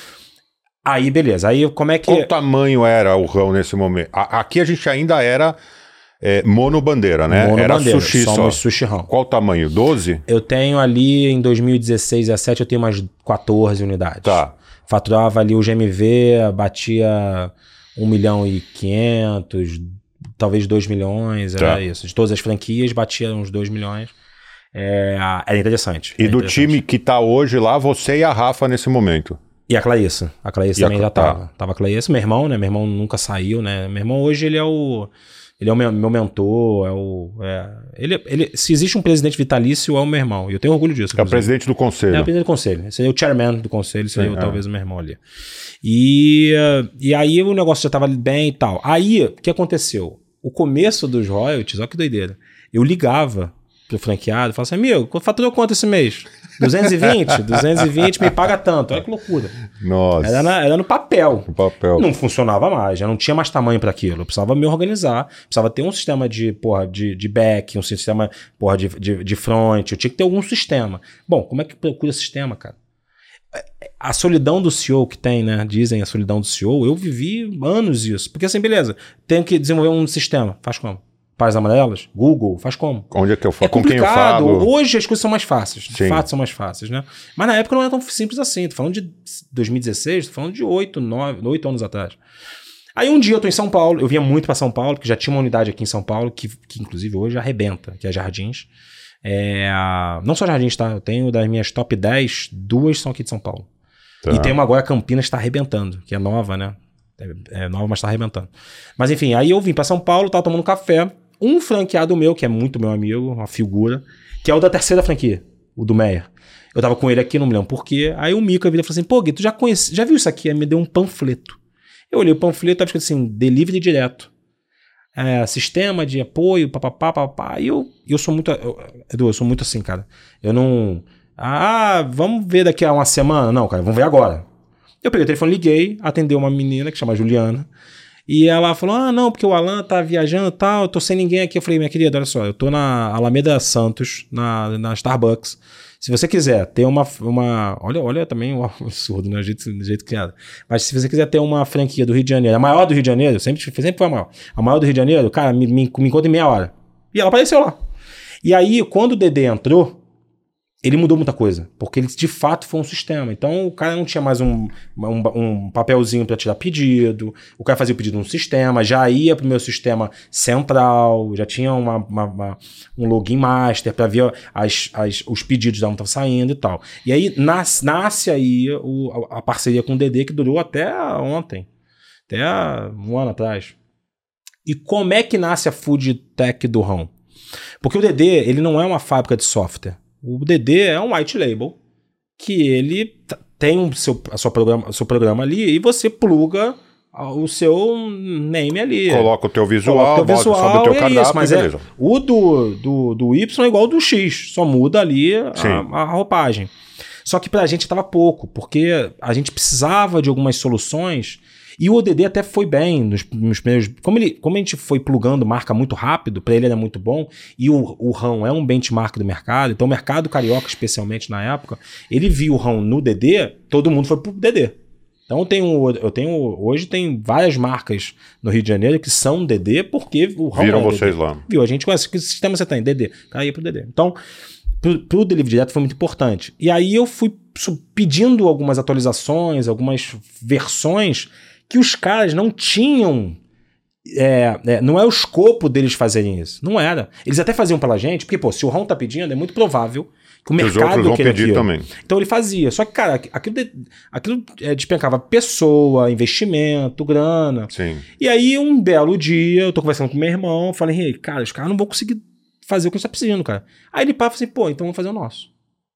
Speaker 2: aí beleza. Aí como é que...
Speaker 1: Qual tamanho era o rão nesse momento? A, aqui a gente ainda era é, monobandeira, né?
Speaker 2: Mono
Speaker 1: era
Speaker 2: bandeira,
Speaker 1: sushi só.
Speaker 2: somos sushi rão.
Speaker 1: Qual tamanho? doze?
Speaker 2: Eu tenho ali em dois mil e dezesseis, dezessete, eu tenho umas quatorze unidades.
Speaker 1: Tá.
Speaker 2: Faturava ali o G M V, batia um milhão e quinhentos, talvez dois milhões,
Speaker 1: tá.
Speaker 2: Era isso. De todas as franquias, batia uns dois milhões. É, era interessante.
Speaker 1: E
Speaker 2: era
Speaker 1: do
Speaker 2: interessante.
Speaker 1: time que tá hoje lá, você e a Rafa nesse momento?
Speaker 2: E a Claíssa. A Claíssa
Speaker 1: E
Speaker 2: também
Speaker 1: a...
Speaker 2: já tava.
Speaker 1: Tá.
Speaker 2: Tava a Claíssa, meu irmão, né? Meu irmão nunca saiu, né? Meu irmão hoje ele é o... Ele é o meu, meu mentor, é o... É, ele, ele, se existe um presidente vitalício, é o meu irmão. E eu tenho orgulho disso.
Speaker 1: É o presidente do conselho.
Speaker 2: É o presidente do conselho. Seria o chairman do conselho, seria
Speaker 1: Sim,
Speaker 2: eu,
Speaker 1: é.
Speaker 2: talvez o meu irmão ali. E, e aí o negócio já tava bem e tal. Aí, o que aconteceu? O começo dos royalties, olha que doideira. Eu ligava pro franqueado, falava assim, amigo, faturou quanto esse mês? duzentos e vinte? duzentos e vinte me paga tanto. Olha que loucura.
Speaker 1: Nossa.
Speaker 2: Era, na, era no papel.
Speaker 1: No papel.
Speaker 2: Não funcionava mais, já não tinha mais tamanho para aquilo. Eu precisava me organizar, precisava ter um sistema de, porra, de, de back, um sistema porra, de, de, de front, eu tinha que ter algum sistema. Bom, como é que procura sistema, cara? A solidão do C E O que tem, né? Dizem a solidão do C E O, eu vivi anos isso. Porque assim, beleza, tenho que desenvolver um sistema. Faz como? Páginas amarelas? Google? Faz como?
Speaker 1: Onde é que eu falo?
Speaker 2: É
Speaker 1: Com quem eu
Speaker 2: complicado.
Speaker 1: falo?
Speaker 2: Hoje as coisas são mais fáceis. De
Speaker 1: Sim.
Speaker 2: fato são mais fáceis, né? Mas na época não era tão simples assim. Tô falando de dois mil e dezesseis, tô falando de oito, nove, oito anos atrás. Aí um dia eu tô em São Paulo, eu vinha muito para São Paulo, porque já tinha uma unidade aqui em São Paulo, que, que inclusive hoje arrebenta, que é Jardins. É, não só Jardins, tá? Eu tenho das minhas top dez, duas são aqui de São Paulo.
Speaker 1: Tá.
Speaker 2: E tem uma agora, Campinas, está arrebentando, que é nova, né? É, é nova, mas está arrebentando. Mas enfim, aí eu vim para São Paulo, tava tomando café. Um franqueado meu, que é muito meu amigo, uma figura, que é o da terceira franquia, o do Meyer. Eu tava com ele aqui, não me lembro por quê. Aí o Mica vira e falou assim, pô, Gui, tu já, conhece, já viu isso aqui? Aí me deu um panfleto. Eu olhei o panfleto, tava escrito assim, delivery direto. É, sistema de apoio, papapá, papapá. E eu, eu sou muito... Eu, Edu, eu sou muito assim, cara. Eu não... Ah, vamos ver daqui a uma semana? Não, cara, vamos ver agora. Eu peguei o telefone, liguei, atendeu uma menina que chama Juliana. E ela falou, ah, não, porque o Alan tá viajando e tal, eu tô sem ninguém aqui. Eu falei, minha querida, olha só, eu tô na Alameda Santos, na, na Starbucks. Se você quiser ter uma... uma olha, olha também o absurdo, né? O jeito, o jeito criado. Mas se você quiser ter uma franquia do Rio de Janeiro, a maior do Rio de Janeiro, sempre, sempre foi a maior. A maior do Rio de Janeiro, cara, me, me, me encontra em meia hora. E ela apareceu lá. E aí, quando o Dedê entrou, ele mudou muita coisa, porque ele de fato foi um sistema. Então o cara não tinha mais um, um, um papelzinho para tirar pedido, o cara fazia o pedido num sistema, já ia para o meu sistema central, já tinha uma, uma, uma, um login master para ver as, as, os pedidos de onde estavam saindo e tal. E aí nasce, nasce aí o, a parceria com o Dedê, que durou até ontem, até um ano atrás. E como é que nasce a Food Tech do Rão? Porque o Dedê, ele não é uma fábrica de software. O Dedê é um white label que ele tem o seu, a sua programa, o seu programa ali e você pluga o seu name ali.
Speaker 1: Coloca o teu visual,
Speaker 2: Coloca o teu visual
Speaker 1: sobe o teu
Speaker 2: e é
Speaker 1: cardápio,
Speaker 2: isso, mas
Speaker 1: beleza.
Speaker 2: é, o do, do, do Y é igual ao do X, só muda ali a, a roupagem. Só que pra gente tava pouco, porque a gente precisava de algumas soluções e o O D D até foi bem nos, nos primeiros... Como, ele, como a gente foi plugando marca muito rápido, pra ele era muito bom, e o, o RAM é um benchmark do mercado, então o mercado carioca, especialmente na época, ele viu o RAM no D D, todo mundo foi pro D D. Então eu tenho, eu tenho hoje tem várias marcas no Rio de Janeiro que são D D porque o RAM
Speaker 1: viram
Speaker 2: é
Speaker 1: vocês
Speaker 2: D D.
Speaker 1: lá.
Speaker 2: Viu, a gente conhece, que sistema você tem? D D. Cara, ia pro D D. Então, pro, pro delivery direto foi muito importante. E aí eu fui pedindo algumas atualizações, algumas versões que os caras não tinham. É, é, não é o escopo deles fazerem isso. Não era. Eles até faziam pela gente, porque, pô, se o RAM tá pedindo, é muito provável que o
Speaker 1: que
Speaker 2: mercado
Speaker 1: os outros vão
Speaker 2: queira
Speaker 1: pedir
Speaker 2: aquilo.
Speaker 1: também.
Speaker 2: Então ele fazia. Só que, cara, aquilo, de, aquilo é, despencava pessoa, investimento, grana.
Speaker 1: Sim.
Speaker 2: E aí, um belo dia, eu tô conversando com meu irmão, falei, hey, cara, os caras não vão conseguir fazer o que a gente tá precisando, cara. Aí ele pá, falou assim, pô, então vamos fazer o nosso.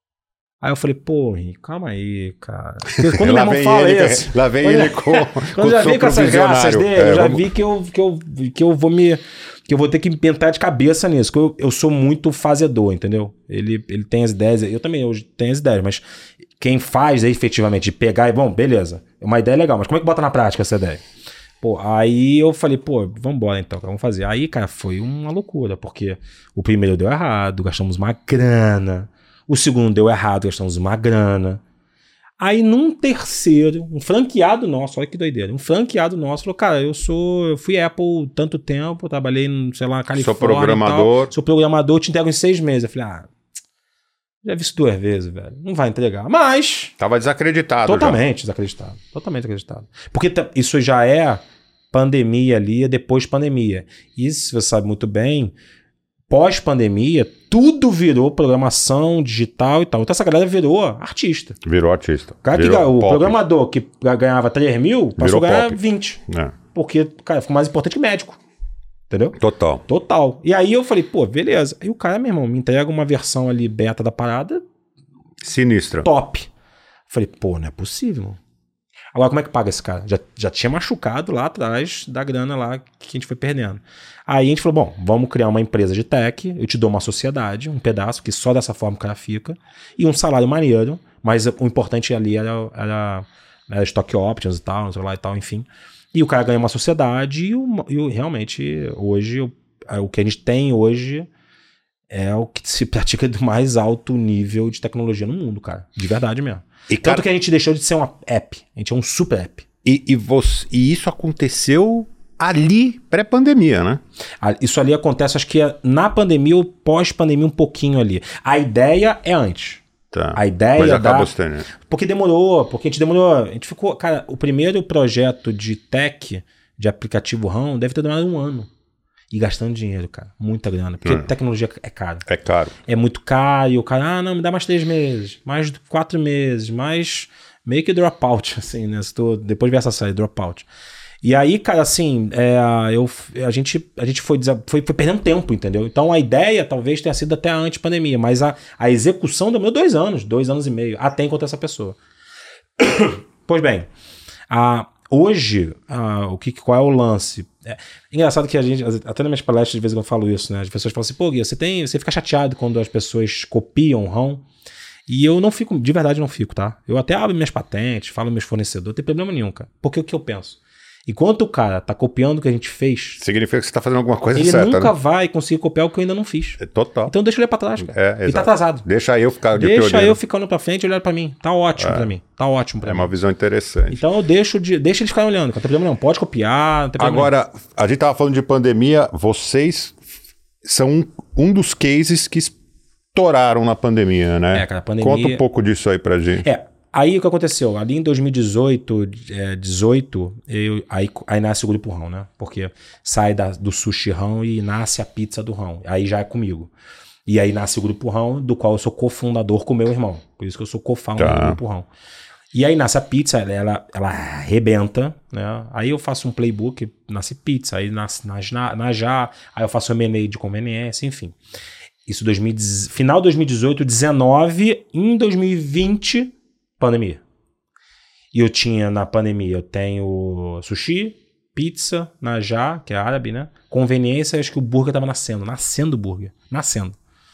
Speaker 2: Aí eu falei, pô, Henrique, calma aí, cara. Porque quando meu irmão fala
Speaker 1: ele,
Speaker 2: isso...
Speaker 1: Lá vem
Speaker 2: quando,
Speaker 1: ele com,
Speaker 2: quando
Speaker 1: com
Speaker 2: já vem com essas graças dele,
Speaker 1: é,
Speaker 2: eu já
Speaker 1: vamos...
Speaker 2: vi que eu, que, eu, que eu vou me... que eu vou ter que entrar de cabeça nisso, que eu, eu sou muito fazedor, entendeu? Ele, ele tem as ideias, eu também hoje tenho as ideias, mas quem faz é, efetivamente de pegar e, bom, beleza, é uma ideia legal, mas como é que bota na prática essa ideia? Pô, aí eu falei, pô, vambora então, vamos fazer. Aí, cara, foi uma loucura, porque o primeiro deu errado, gastamos uma grana, o segundo deu errado, gastamos uma grana. Aí num terceiro, um franqueado nosso, olha que doideira, um franqueado nosso falou, cara, eu sou, eu fui Apple tanto tempo, trabalhei, sei lá, na Califórnia.
Speaker 1: Sou programador.
Speaker 2: Tal, sou programador, te entrego em seis meses. Eu falei, ah, já vi isso duas vezes, velho, não vai entregar. Mas...
Speaker 1: Tava desacreditado
Speaker 2: Totalmente
Speaker 1: já.
Speaker 2: desacreditado, totalmente desacreditado. Porque isso já é pandemia ali, depois pandemia. E se você sabe muito bem... Pós-pandemia, tudo virou programação digital e tal. Então essa galera virou artista.
Speaker 1: Virou artista.
Speaker 2: O, cara
Speaker 1: virou
Speaker 2: que, o
Speaker 1: pop.
Speaker 2: programador que ganhava três mil, passou a ganhar
Speaker 1: pop.
Speaker 2: vinte.
Speaker 1: É.
Speaker 2: Porque, cara, ficou mais importante que médico. Entendeu?
Speaker 1: Total.
Speaker 2: Total. E aí eu falei, pô, beleza. Aí o cara, meu irmão, me entrega uma versão ali beta da parada.
Speaker 1: Sinistra.
Speaker 2: Top. Falei, pô, não é possível. Agora, como é que paga esse cara? Já, já tinha machucado lá atrás da grana lá que a gente foi perdendo. Aí a gente falou, bom, vamos criar uma empresa de tech, eu te dou uma sociedade, um pedaço, que só dessa forma o cara fica, e um salário maneiro, mas o importante ali era, era, era stock options e tal, não sei lá e tal, enfim. E o cara ganha uma sociedade e, o, e o, realmente hoje, o, o que a gente tem hoje é o que se pratica do mais alto nível de tecnologia no mundo, cara. De verdade mesmo. E, Tanto cara, que a gente deixou de ser uma app, a gente é um super app.
Speaker 1: E, e, você, e isso aconteceu ali, pré-pandemia, né?
Speaker 2: Isso ali acontece, acho que é na pandemia ou pós-pandemia um pouquinho ali. A ideia é antes.
Speaker 1: Tá.
Speaker 2: A ideia
Speaker 1: Mas acabou
Speaker 2: da...
Speaker 1: sendo.
Speaker 2: Porque demorou, porque a gente demorou. A gente ficou... Cara, o primeiro projeto de tech, de aplicativo RAM, deve ter demorado um ano. E gastando dinheiro, cara. Muita grana. Porque
Speaker 1: hum.
Speaker 2: tecnologia é caro.
Speaker 1: É caro.
Speaker 2: É muito caro. E o cara, ah, não, me dá mais três meses. Mais quatro meses. Mais meio que dropout, assim, né? Estou, depois de ver essa série, dropout. E aí, cara, assim, é, eu, a gente, a gente foi, foi, foi perdendo tempo, entendeu? Então a ideia talvez tenha sido até antes pandemia, mas a, a execução demorou dois anos, dois anos e meio, até encontrar essa pessoa. Pois bem, a, hoje, a, o que, qual é o lance? É engraçado que a gente, até nas minhas palestras de vez em quando eu falo isso, né? As pessoas falam assim, pô, Gui, você, tem, você fica chateado quando as pessoas copiam o RAM. E eu não fico, de verdade não fico, tá? Eu até abro minhas patentes, falo meus fornecedores, não tem problema nenhum, cara. Porque o que eu penso? Enquanto o cara tá copiando o que a gente fez...
Speaker 1: Significa que você tá fazendo alguma coisa
Speaker 2: ele
Speaker 1: certa,
Speaker 2: Ele nunca
Speaker 1: né?
Speaker 2: vai conseguir copiar o que eu ainda não fiz.
Speaker 1: É total.
Speaker 2: Então deixa eu olhar pra trás, cara.
Speaker 1: É,
Speaker 2: ele tá atrasado.
Speaker 1: Deixa eu ficar de
Speaker 2: Deixa
Speaker 1: pioneiro.
Speaker 2: eu ficar olhando pra frente e olhar pra mim. Tá ótimo é. pra mim. Tá ótimo pra
Speaker 1: é
Speaker 2: mim.
Speaker 1: É uma visão interessante.
Speaker 2: Então eu deixo de... Deixa eles ficarem olhando, cara. Não tem problema não. Pode copiar, não tem problema
Speaker 1: Agora,
Speaker 2: não.
Speaker 1: a gente tava falando de pandemia. Vocês são um, um dos cases que estouraram na pandemia, né?
Speaker 2: É, cara, a pandemia...
Speaker 1: Conta um pouco disso aí pra gente.
Speaker 2: É. Aí o que aconteceu? Ali em dois mil e dezoito, dezoito eu, aí, aí nasce o Grupo RAM, né? Porque sai da, do Sushi RAM e nasce a pizza do RAM. Aí já é comigo. E aí nasce o Grupo RAM, do qual eu sou cofundador com o meu irmão. Por isso que eu sou co-founder tá. do Grupo RAM. E aí nasce a pizza, ela, ela arrebenta, né? Aí eu faço um playbook, nasce pizza, aí nasce na, na já, aí eu faço M and A de conveniência, enfim. Isso dois mil, final de dois mil e dezoito, dezenove, em dois mil e vinte... pandemia. E eu tinha, na pandemia, eu tenho sushi, pizza, najá, que é árabe, né? Conveniência, acho que o burger tava nascendo. Nascendo o burger. Nascendo.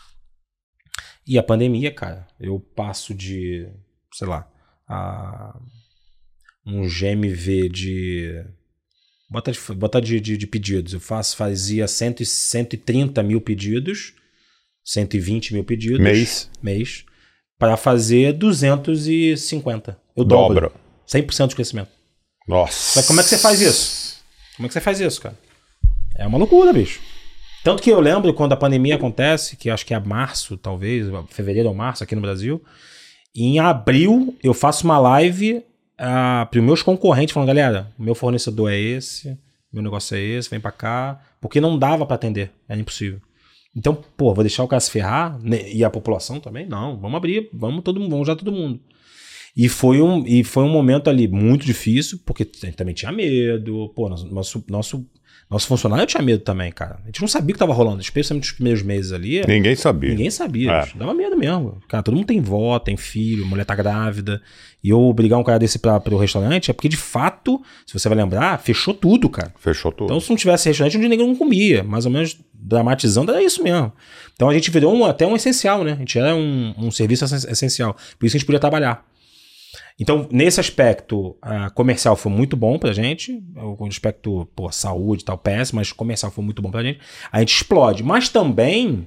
Speaker 2: E a pandemia, cara, eu passo de, sei lá, a um G M V de... Bota de, bota de, de, de pedidos. Eu faço, fazia cem, cento e trinta mil pedidos, cento e vinte mil pedidos.
Speaker 1: Mês.
Speaker 2: Mês. Para fazer duzentos e cinquenta. Eu dobro.
Speaker 1: Dobra.
Speaker 2: cem por cento de crescimento.
Speaker 1: Nossa.
Speaker 2: Mas como é que você faz isso? Como é que você faz isso, cara? É uma loucura, bicho. Tanto que eu lembro quando a pandemia acontece, que acho que é março, talvez, fevereiro ou março aqui no Brasil, e em abril eu faço uma live uh, para os meus concorrentes, falando, galera, o meu fornecedor é esse, meu negócio é esse, vem para cá, porque não dava para atender, era impossível. Então, pô, vou deixar o cara se ferrar, né? E a população também? Não, vamos abrir, vamos todo mundo, vamos usar todo mundo. E foi, um, e foi um momento ali muito difícil, porque a gente também tinha medo, pô, nosso, nosso, nosso funcionário tinha medo também, cara. A gente não sabia o que estava rolando, especialmente nos primeiros meses ali.
Speaker 1: Ninguém sabia.
Speaker 2: Ninguém sabia,
Speaker 1: é.
Speaker 2: Dava medo mesmo. Cara, todo mundo tem vó, tem filho, mulher tá grávida. E eu obrigar um cara desse pra, pro restaurante é porque, de fato, se você vai lembrar, fechou tudo, cara.
Speaker 1: Fechou tudo.
Speaker 2: Então, se não tivesse restaurante, onde ninguém não comia. Mais ou menos dramatizando, era isso mesmo. Então, a gente virou um, até um essencial, né? A gente era um, um serviço essencial. Por isso, a gente podia trabalhar. Então, nesse aspecto, uh, comercial foi muito bom pra gente. O aspecto, pô, saúde e tal, péssimo, mas comercial foi muito bom pra gente. A gente explode. Mas também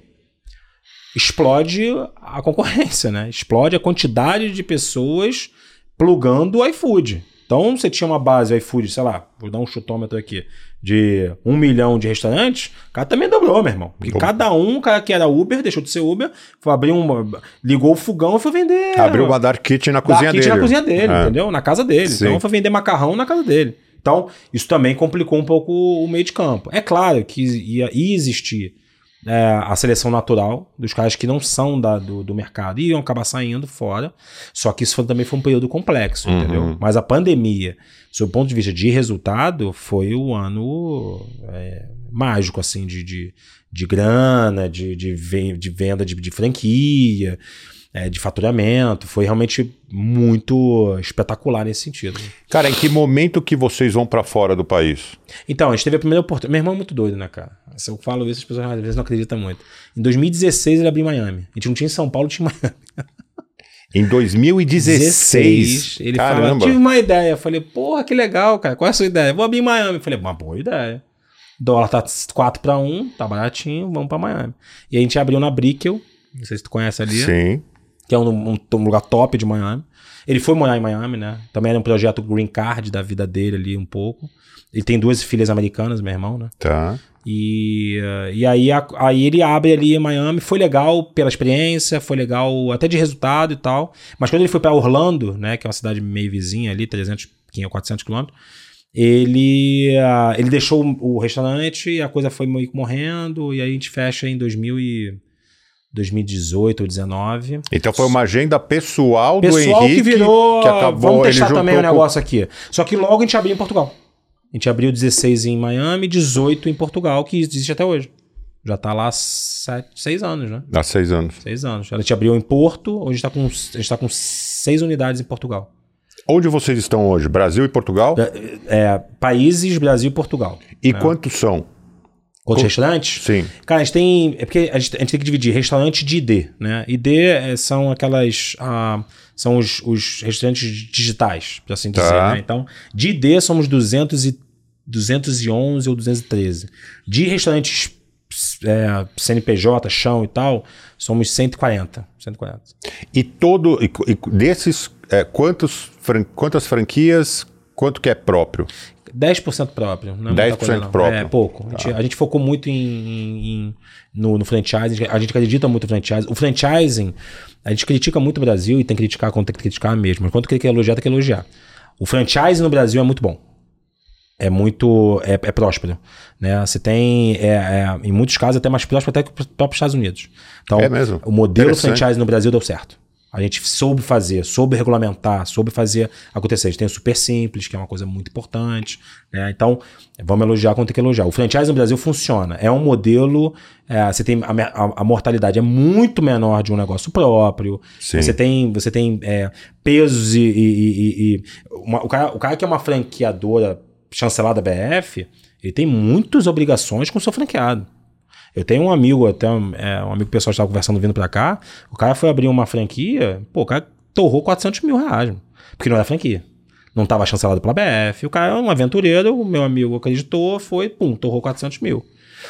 Speaker 2: explode a concorrência, né? Explode a quantidade de pessoas plugando o iFood. Então, você tinha uma base iFood, sei lá, vou dar um chutômetro aqui, de um milhão de restaurantes, o cara também dobrou, meu irmão. Porque cada um, o cara que era Uber, deixou de ser Uber, foi abrir uma, ligou o fogão e foi vender.
Speaker 1: Abriu uma Dark Kitchen na cozinha
Speaker 2: Dark
Speaker 1: dele.
Speaker 2: Kitchen na cozinha dele,
Speaker 1: é.
Speaker 2: entendeu? Na casa dele.
Speaker 1: Sim.
Speaker 2: Então, foi vender macarrão na casa dele. Então, isso também complicou um pouco o meio de campo. É claro que ia, ia existir É, a seleção natural dos caras que não são da, do, do mercado e iam acabar saindo fora. Só que isso foi, também foi um período complexo, uhum. entendeu? Mas a pandemia, sob o ponto de vista de resultado, foi o ano é, mágico, assim, de, de, de grana, de, de, de venda de, de franquia, é, de faturamento. Foi realmente muito espetacular nesse sentido.
Speaker 1: Cara, em que momento que vocês vão pra fora do país?
Speaker 2: Então, a gente teve a primeira oportunidade. Meu irmão é muito doido, né, cara? Se eu falo isso, as pessoas às vezes não acreditam muito. Em dois mil e dezesseis ele abriu em Miami. A gente não tinha em São Paulo, tinha em Miami.
Speaker 1: Em dois mil e dezesseis?
Speaker 2: Ele
Speaker 1: Caramba.
Speaker 2: falou, tive uma ideia. Eu falei, porra, que legal, cara. Qual é a sua ideia? Vou abrir em Miami. Eu falei, uma boa ideia. O dólar tá quatro para um, tá baratinho, vamos pra Miami. E a gente abriu na Brickell, não sei se tu conhece ali.
Speaker 1: Sim.
Speaker 2: Que é um, um, um lugar top de Miami. Ele foi morar em Miami, né? Também era um projeto green card da vida dele ali um pouco. Ele tem duas filhas americanas, meu irmão, né?
Speaker 1: Tá.
Speaker 2: E, e aí, a, aí ele abre ali em Miami. Foi legal pela experiência, foi legal até de resultado e tal. Mas quando ele foi para Orlando, né? Que é uma cidade meio vizinha ali, trezentos, quatrocentos quilômetros. Ele, uh, ele deixou o, o restaurante e a coisa foi meio que morrendo. E aí a gente fecha em dois mil e dezoito ou dezenove.
Speaker 1: Então foi uma agenda pessoal,
Speaker 2: pessoal
Speaker 1: do Henrique
Speaker 2: que virou,
Speaker 1: que acabou,
Speaker 2: vamos testar
Speaker 1: ele
Speaker 2: também o
Speaker 1: com...
Speaker 2: negócio aqui. Só que logo a gente abriu em Portugal. A gente abriu dezesseis em Miami, dezoito em Portugal, que existe até hoje. Já tá lá há sete, seis anos, né?
Speaker 1: Há seis anos.
Speaker 2: Seis anos. A gente abriu em Porto, hoje a gente tá com, a gente tá com seis unidades em Portugal.
Speaker 1: Onde vocês estão hoje? Brasil e Portugal?
Speaker 2: É, é, países, Brasil e Portugal.
Speaker 1: E
Speaker 2: né?
Speaker 1: quantos são?
Speaker 2: Quantos Co- restaurantes?
Speaker 1: Sim.
Speaker 2: Cara, a gente tem... É porque a gente, a gente tem que dividir restaurante de I D, né? I D é, são aquelas... Ah, são os, os restaurantes digitais, por assim dizer,
Speaker 1: tá.
Speaker 2: né? Então, de I D somos duzentos e, duzentos e onze ou duzentos e treze. De restaurantes é, C N P J, chão e tal, somos cento e quarenta. cento e quarenta.
Speaker 1: E todo... E, e desses, é, quantos, fran, quantas franquias, quanto que é próprio?
Speaker 2: dez por cento próprio. Não é
Speaker 1: dez por cento
Speaker 2: coisa,
Speaker 1: próprio.
Speaker 2: É pouco. Tá. A, gente, a gente focou muito em, em, em, no, no franchising. A gente acredita muito no franchising. O franchising, a gente critica muito o Brasil e tem que criticar quando tem que criticar mesmo. Mas quando tem que elogiar, tem que elogiar. O franchising no Brasil é muito bom. É muito... É, é próspero. Né? Você tem... É, é, em muitos casos, até mais próspero até que os próprios Estados Unidos. Então,
Speaker 1: é mesmo.
Speaker 2: o modelo franchising no Brasil deu certo. A gente soube fazer, soube regulamentar, soube fazer acontecer. A gente tem o Super Simples, que é uma coisa muito importante, né? Então, vamos elogiar quando tem que elogiar. O franchise no Brasil funciona. É um modelo... É, você tem a, a, a mortalidade é muito menor de um negócio próprio. Sim. Você tem, você tem é, pesos e... e, e, e uma, o, cara, o cara que é uma franqueadora chancelada B F, ele tem muitas obrigações com o seu franqueado. Eu tenho um amigo, até um, é, um amigo pessoal que estava conversando vindo pra cá, o cara foi abrir uma franquia, pô, o cara torrou quatrocentos mil reais, porque não era franquia. Não estava chancelado pela B F, o cara é um aventureiro, o meu amigo acreditou, foi, pum, torrou quatrocentos mil.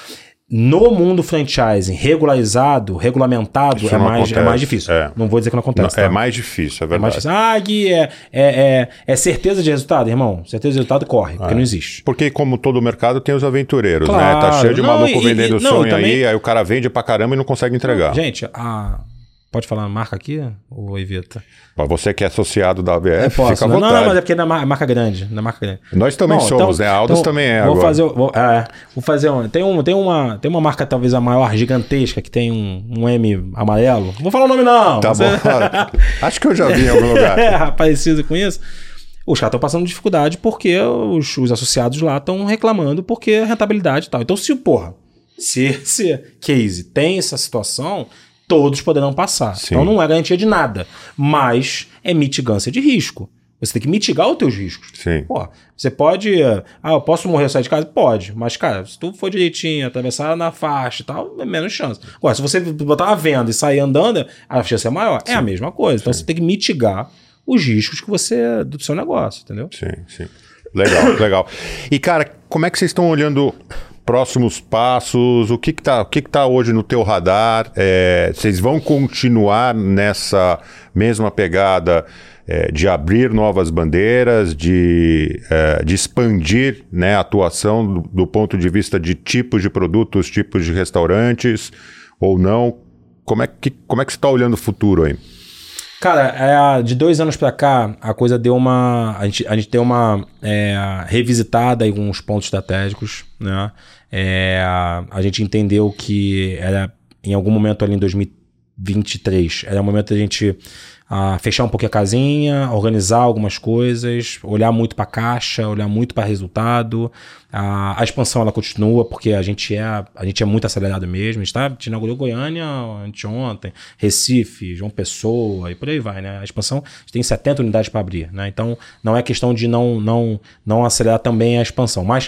Speaker 2: No mundo franchising regularizado, regulamentado, é mais, é mais difícil. É. Não vou dizer que não acontece.
Speaker 1: Não,
Speaker 2: tá?
Speaker 1: É mais difícil, é verdade. É mais difícil.
Speaker 2: Ah, Gui, é, é, é, é certeza de resultado, irmão. Certeza de resultado corre, porque é. não existe.
Speaker 1: Porque como todo mercado tem os aventureiros,
Speaker 2: claro.
Speaker 1: né? Tá cheio de
Speaker 2: não,
Speaker 1: maluco
Speaker 2: e,
Speaker 1: vendendo
Speaker 2: e,
Speaker 1: sonho
Speaker 2: não, também...
Speaker 1: aí, aí o cara vende pra caramba e não consegue entregar.
Speaker 2: Gente, a... pode falar a marca aqui ou evita?
Speaker 1: Você que é associado da A B F,
Speaker 2: é, posso,
Speaker 1: fica à
Speaker 2: não,
Speaker 1: vontade.
Speaker 2: não, mas é porque é na marca grande. Na marca grande.
Speaker 1: Nós também Bom, somos, então, né? A Aldos então, também é
Speaker 2: vou
Speaker 1: agora.
Speaker 2: Fazer, vou, é, vou fazer uma tem, um, tem, uma, tem uma marca talvez a maior, gigantesca, que tem um, um M amarelo. Não vou falar o nome não.
Speaker 1: Tá
Speaker 2: você...
Speaker 1: bom. Acho que eu já vi em algum lugar.
Speaker 2: É, parecido com isso. Os caras estão passando dificuldade porque os, os associados lá estão reclamando porque a rentabilidade e tal. Então, se, porra, se esse case tem essa situação... todos poderão passar. Sim. Então não é garantia de nada, mas é mitigância de risco. Você tem que mitigar os teus riscos.
Speaker 1: Sim.
Speaker 2: Pô, você pode... Ah, eu posso morrer ou sair de casa? Pode. Mas, cara, se tu for direitinho, atravessar na faixa e tal, é menos chance. Agora, se você botar uma venda e sair andando, a chance é maior. Sim. É a mesma coisa. Então sim. você tem que mitigar os riscos que você do seu negócio, entendeu?
Speaker 1: Sim, sim. Legal, legal. E, cara, como é que vocês estão olhando... próximos passos, o que que tá, o que que tá hoje no teu radar? É, vocês vão continuar nessa mesma pegada é, de abrir novas bandeiras, de, é, de expandir, né, a atuação do, do ponto de vista de tipos de produtos, tipos de restaurantes, ou não? Como é que, como é que você está olhando o futuro aí?
Speaker 2: Cara, é, de dois anos pra cá, a coisa deu uma... A gente, a gente deu uma é, revisitada em alguns pontos estratégicos, né? É, a gente entendeu que era, em algum momento ali em dois mil e vinte e três, era o momento da gente a, fechar um pouquinho a casinha, organizar algumas coisas, olhar muito pra caixa, olhar muito para resultado. A, a expansão, ela continua, porque a gente é, a gente é muito acelerado mesmo. A gente, tá, a gente inaugurou Goiânia anteontem, Recife, João Pessoa e por aí vai, né? A expansão, a gente tem setenta unidades para abrir, né? Então, não é questão de não, não, não acelerar também a expansão. Mas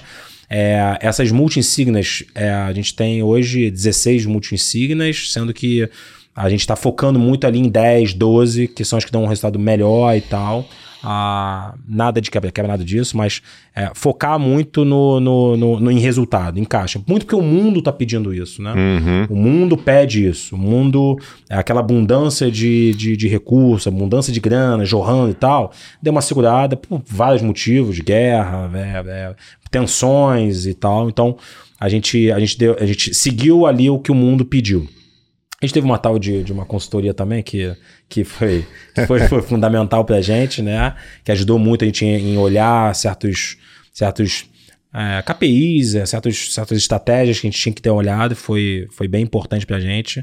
Speaker 2: é, essas multi-insígnias, é, a gente tem hoje dezesseis multi-insígnias, sendo que a gente está focando muito ali em dez, doze, que são as que dão um resultado melhor e tal. Ah, nada de quebra-quebra, nada disso, mas é, focar muito no, no, no, no, em resultado, em caixa. Muito porque o mundo está pedindo isso, né?
Speaker 1: Uhum.
Speaker 2: O mundo pede isso. O mundo, é aquela abundância de, de, de recursos, abundância de grana, jorrando e tal, deu uma segurada por vários motivos, de guerra, é, é, tensões e tal. Então, a gente, a, gente deu, a gente seguiu ali o que o mundo pediu. A gente teve uma tal de, de uma consultoria também que, que, foi, que foi, foi fundamental pra gente, né? Que ajudou muito a gente em, em olhar certos, certos é, K P Is, é, certos, certas estratégias que a gente tinha que ter olhado. Foi, foi bem importante pra gente.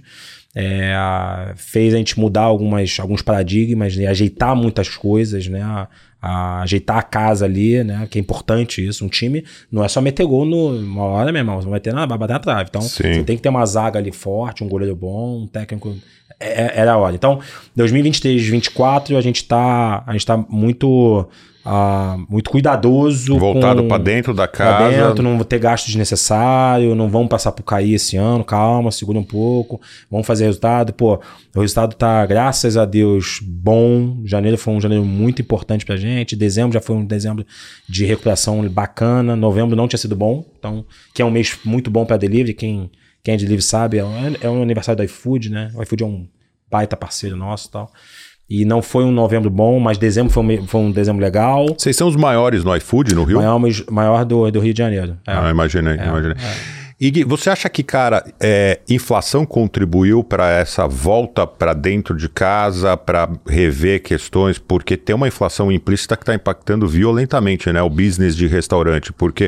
Speaker 2: É, fez a gente mudar algumas, alguns paradigmas e ajeitar muitas coisas, né? A, a ajeitar a casa ali, né? Que é importante isso. Um time não é só meter gol no, uma hora, meu irmão, você não vai ter nada, vai bater na trave. Então, sim, você tem que ter uma zaga ali forte, um goleiro bom, um técnico. É, era a hora. Então, dois mil e vinte e três, dois mil e vinte e quatro, a gente tá, a gente tá muito... Uh, muito cuidadoso.
Speaker 1: Voltado para dentro da casa.
Speaker 2: Pra dentro, não ter gasto desnecessário, não vamos passar por cair esse ano, calma, segura um pouco, vamos fazer resultado. Pô, o resultado tá, graças a Deus, bom. Janeiro foi um janeiro muito importante pra gente, dezembro já foi um dezembro de recuperação bacana, novembro não tinha sido bom, então, que é um mês muito bom pra delivery, quem, quem é de delivery sabe, é, é um aniversário do iFood, né? O iFood é um baita parceiro nosso e tal. E não foi um novembro bom, mas dezembro foi um, foi um dezembro legal.
Speaker 1: Vocês são os maiores no iFood no Rio?
Speaker 2: Maior, maior do, do Rio de Janeiro.
Speaker 1: É. Ah, imaginei,
Speaker 2: é,
Speaker 1: imaginei.
Speaker 2: É.
Speaker 1: E Gui, você acha que, cara, é, inflação contribuiu para essa volta para dentro de casa, para rever questões? Porque tem uma inflação implícita que está impactando violentamente, né, o business de restaurante, porque...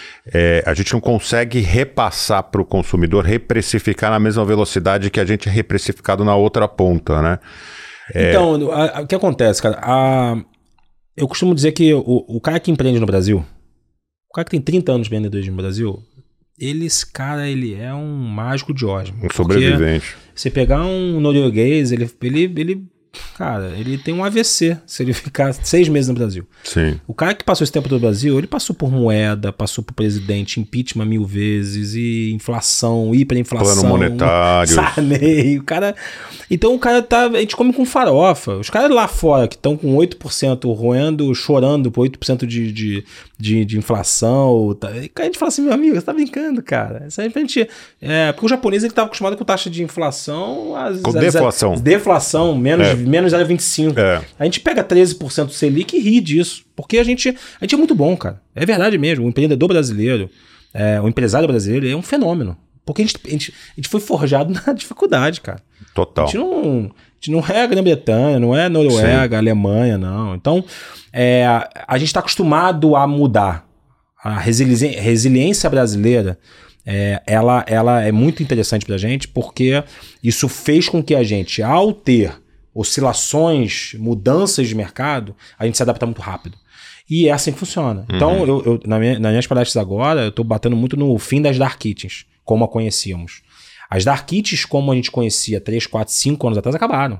Speaker 1: É, a gente não consegue repassar para o consumidor, reprecificar na mesma velocidade que a gente é reprecificado na outra ponta, né?
Speaker 2: É... Então, a, a, o que acontece, cara? A, eu costumo dizer que o, o cara que empreende no Brasil, o cara que tem trinta anos de empreendedorismo no Brasil, ele, esse cara, ele é um mágico de Oz.
Speaker 1: Um sobrevivente.
Speaker 2: Você pegar um norueguês, ele, ele, ele, cara, ele tem um A V C se ele ficar seis meses no Brasil.
Speaker 1: Sim.
Speaker 2: O cara que passou esse tempo no Brasil, ele passou por moeda, passou por presidente, impeachment mil vezes, e inflação, hiperinflação.
Speaker 1: Plano monetário.
Speaker 2: Sarney, o cara... Então o cara tá... A gente come com farofa. Os caras lá fora que estão com oito por cento roendo, chorando por oito por cento de, de, de, de inflação. Tá, e a gente fala assim, meu amigo, você tá brincando, cara. Isso aí pra gente... É, porque o japonês, ele tava acostumado com taxa de inflação... As,
Speaker 1: com
Speaker 2: as,
Speaker 1: deflação.
Speaker 2: As, deflação, menos,
Speaker 1: é.
Speaker 2: menos zero vírgula vinte e cinco. É. A gente pega treze por cento do Selic e ri disso. Porque a gente, a gente é muito bom, cara. É verdade mesmo. O empreendedor brasileiro, é, o empresário brasileiro é um fenômeno. Porque a gente, a gente, a gente foi forjado na dificuldade, cara.
Speaker 1: Total.
Speaker 2: A gente não, a gente não é a Grã-Bretanha, não é a Noruega, a Alemanha, não. Então, é, a gente está acostumado a mudar. A resili- resiliência brasileira, é, ela, ela é muito interessante pra gente, porque isso fez com que a gente, ao ter oscilações, mudanças de mercado, a gente se adapta muito rápido. E é assim que funciona. Uhum. Então, eu, eu, na minha, nas minhas palestras agora, eu estou batendo muito no fim das Dark Kitchens, como a conhecíamos. As Dark Kitchens, como a gente conhecia três, quatro, cinco anos atrás, acabaram.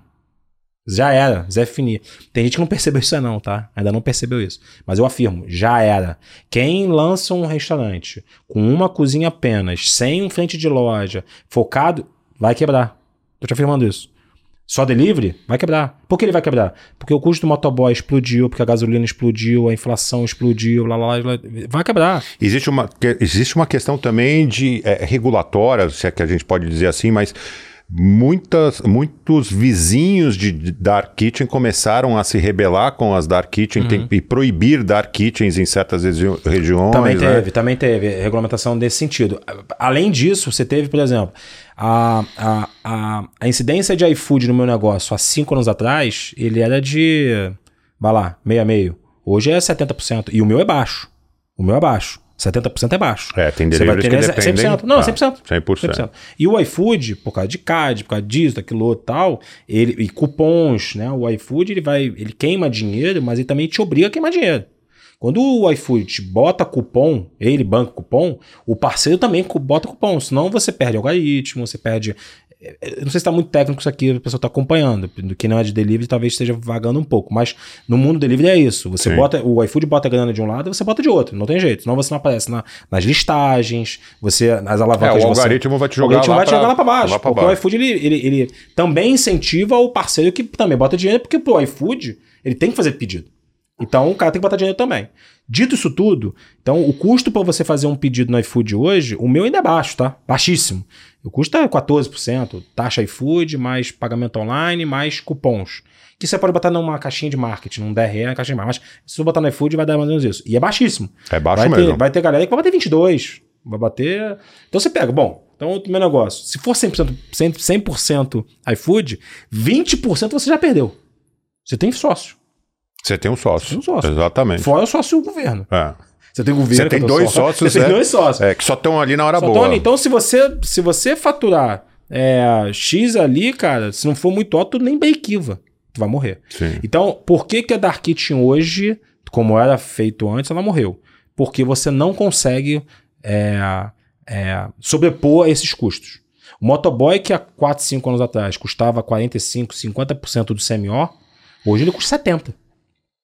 Speaker 2: Já era, Zé Fini. Tem gente que não percebeu isso não, tá? Ainda não percebeu isso. Mas eu afirmo, já era. Quem lança um restaurante com uma cozinha apenas, sem um frente de loja, focado, vai quebrar. Tô te afirmando isso. Só delivery? Vai quebrar. Por que ele vai quebrar? Porque o custo do motoboy explodiu, porque a gasolina explodiu, a inflação explodiu, lá, lá, lá, vai quebrar.
Speaker 1: Existe uma, existe uma questão também de é, regulatória, se é que a gente pode dizer assim, mas muitas, muitos vizinhos de Dark Kitchen começaram a se rebelar com as Dark Kitchen uhum. e proibir Dark Kitchens em certas regi- regiões.
Speaker 2: Também
Speaker 1: né?
Speaker 2: teve, também teve regulamentação nesse sentido. Além disso, você teve, por exemplo, a, a, a, a incidência de iFood no meu negócio há cinco anos atrás, ele era de, vai lá, meio a meio. Hoje é setenta por cento. E o meu é baixo. O meu é baixo. setenta por cento é baixo.
Speaker 1: É, tem deliveries que dependem...
Speaker 2: cem por cento. Não, ah, cem por cento.
Speaker 1: cem por cento.
Speaker 2: cem por cento. E o iFood, por causa de C A D, por causa disso, daquilo outro e tal, ele, e cupons, né? O iFood, ele vai, ele queima dinheiro, mas ele também te obriga a queimar dinheiro. Quando o iFood te bota cupom, ele banca cupom, o parceiro também bota cupom, senão você perde algoritmo, você perde... Eu não sei se está muito técnico isso aqui, a pessoa está acompanhando. Quem não é de delivery talvez esteja vagando um pouco. Mas no mundo delivery é isso. Você Sim. bota, o iFood bota a grana de um lado e você bota de outro. Não tem jeito. Senão você não aparece na, nas listagens, você, nas alavancas.
Speaker 1: É, o
Speaker 2: você,
Speaker 1: algoritmo vai te jogar,
Speaker 2: o algoritmo
Speaker 1: lá,
Speaker 2: vai te
Speaker 1: pra,
Speaker 2: jogar lá para baixo.
Speaker 1: lá pra
Speaker 2: porque
Speaker 1: baixo.
Speaker 2: o iFood ele, ele, ele também incentiva o parceiro que também bota dinheiro, porque pro iFood ele tem que fazer pedido. Então o cara tem que botar dinheiro também. Dito isso tudo, então o custo para você fazer um pedido no iFood hoje, o meu ainda é baixo, tá? Baixíssimo. O custo é quatorze por cento, taxa iFood, mais pagamento online, mais cupons. Que você pode botar numa caixinha de marketing, num D R E, na caixinha de marketing. Mas se você botar no iFood, vai dar mais ou menos isso. E é baixíssimo.
Speaker 1: É baixo
Speaker 2: vai
Speaker 1: mesmo.
Speaker 2: Ter, vai ter galera que vai bater vinte e dois. Vai bater... Então você pega, bom, então o meu negócio, se for cem por cento, cem por cento iFood, vinte por cento você já perdeu. Você tem sócio.
Speaker 1: Você tem um sócio.
Speaker 2: Você tem um sócio.
Speaker 1: Exatamente.
Speaker 2: Fora o sócio do governo.
Speaker 1: É.
Speaker 2: Você tem governo.
Speaker 1: Você tem dois
Speaker 2: sócio.
Speaker 1: sócios.
Speaker 2: Você
Speaker 1: é,
Speaker 2: tem dois sócios.
Speaker 1: É, que só estão ali na hora
Speaker 2: só
Speaker 1: boa.
Speaker 2: Ali. Então, se você, se você faturar é, X ali, cara, se não for muito alto, tu nem break-even. Tu vai morrer.
Speaker 1: Sim.
Speaker 2: Então, por que, que a Dark Kitchen hoje, como era feito antes, ela morreu? Porque você não consegue é, é, sobrepor esses custos. O motoboy, que há quatro, cinco anos atrás custava quarenta e cinco, cinquenta por cento do C M O, hoje ele custa setenta por cento.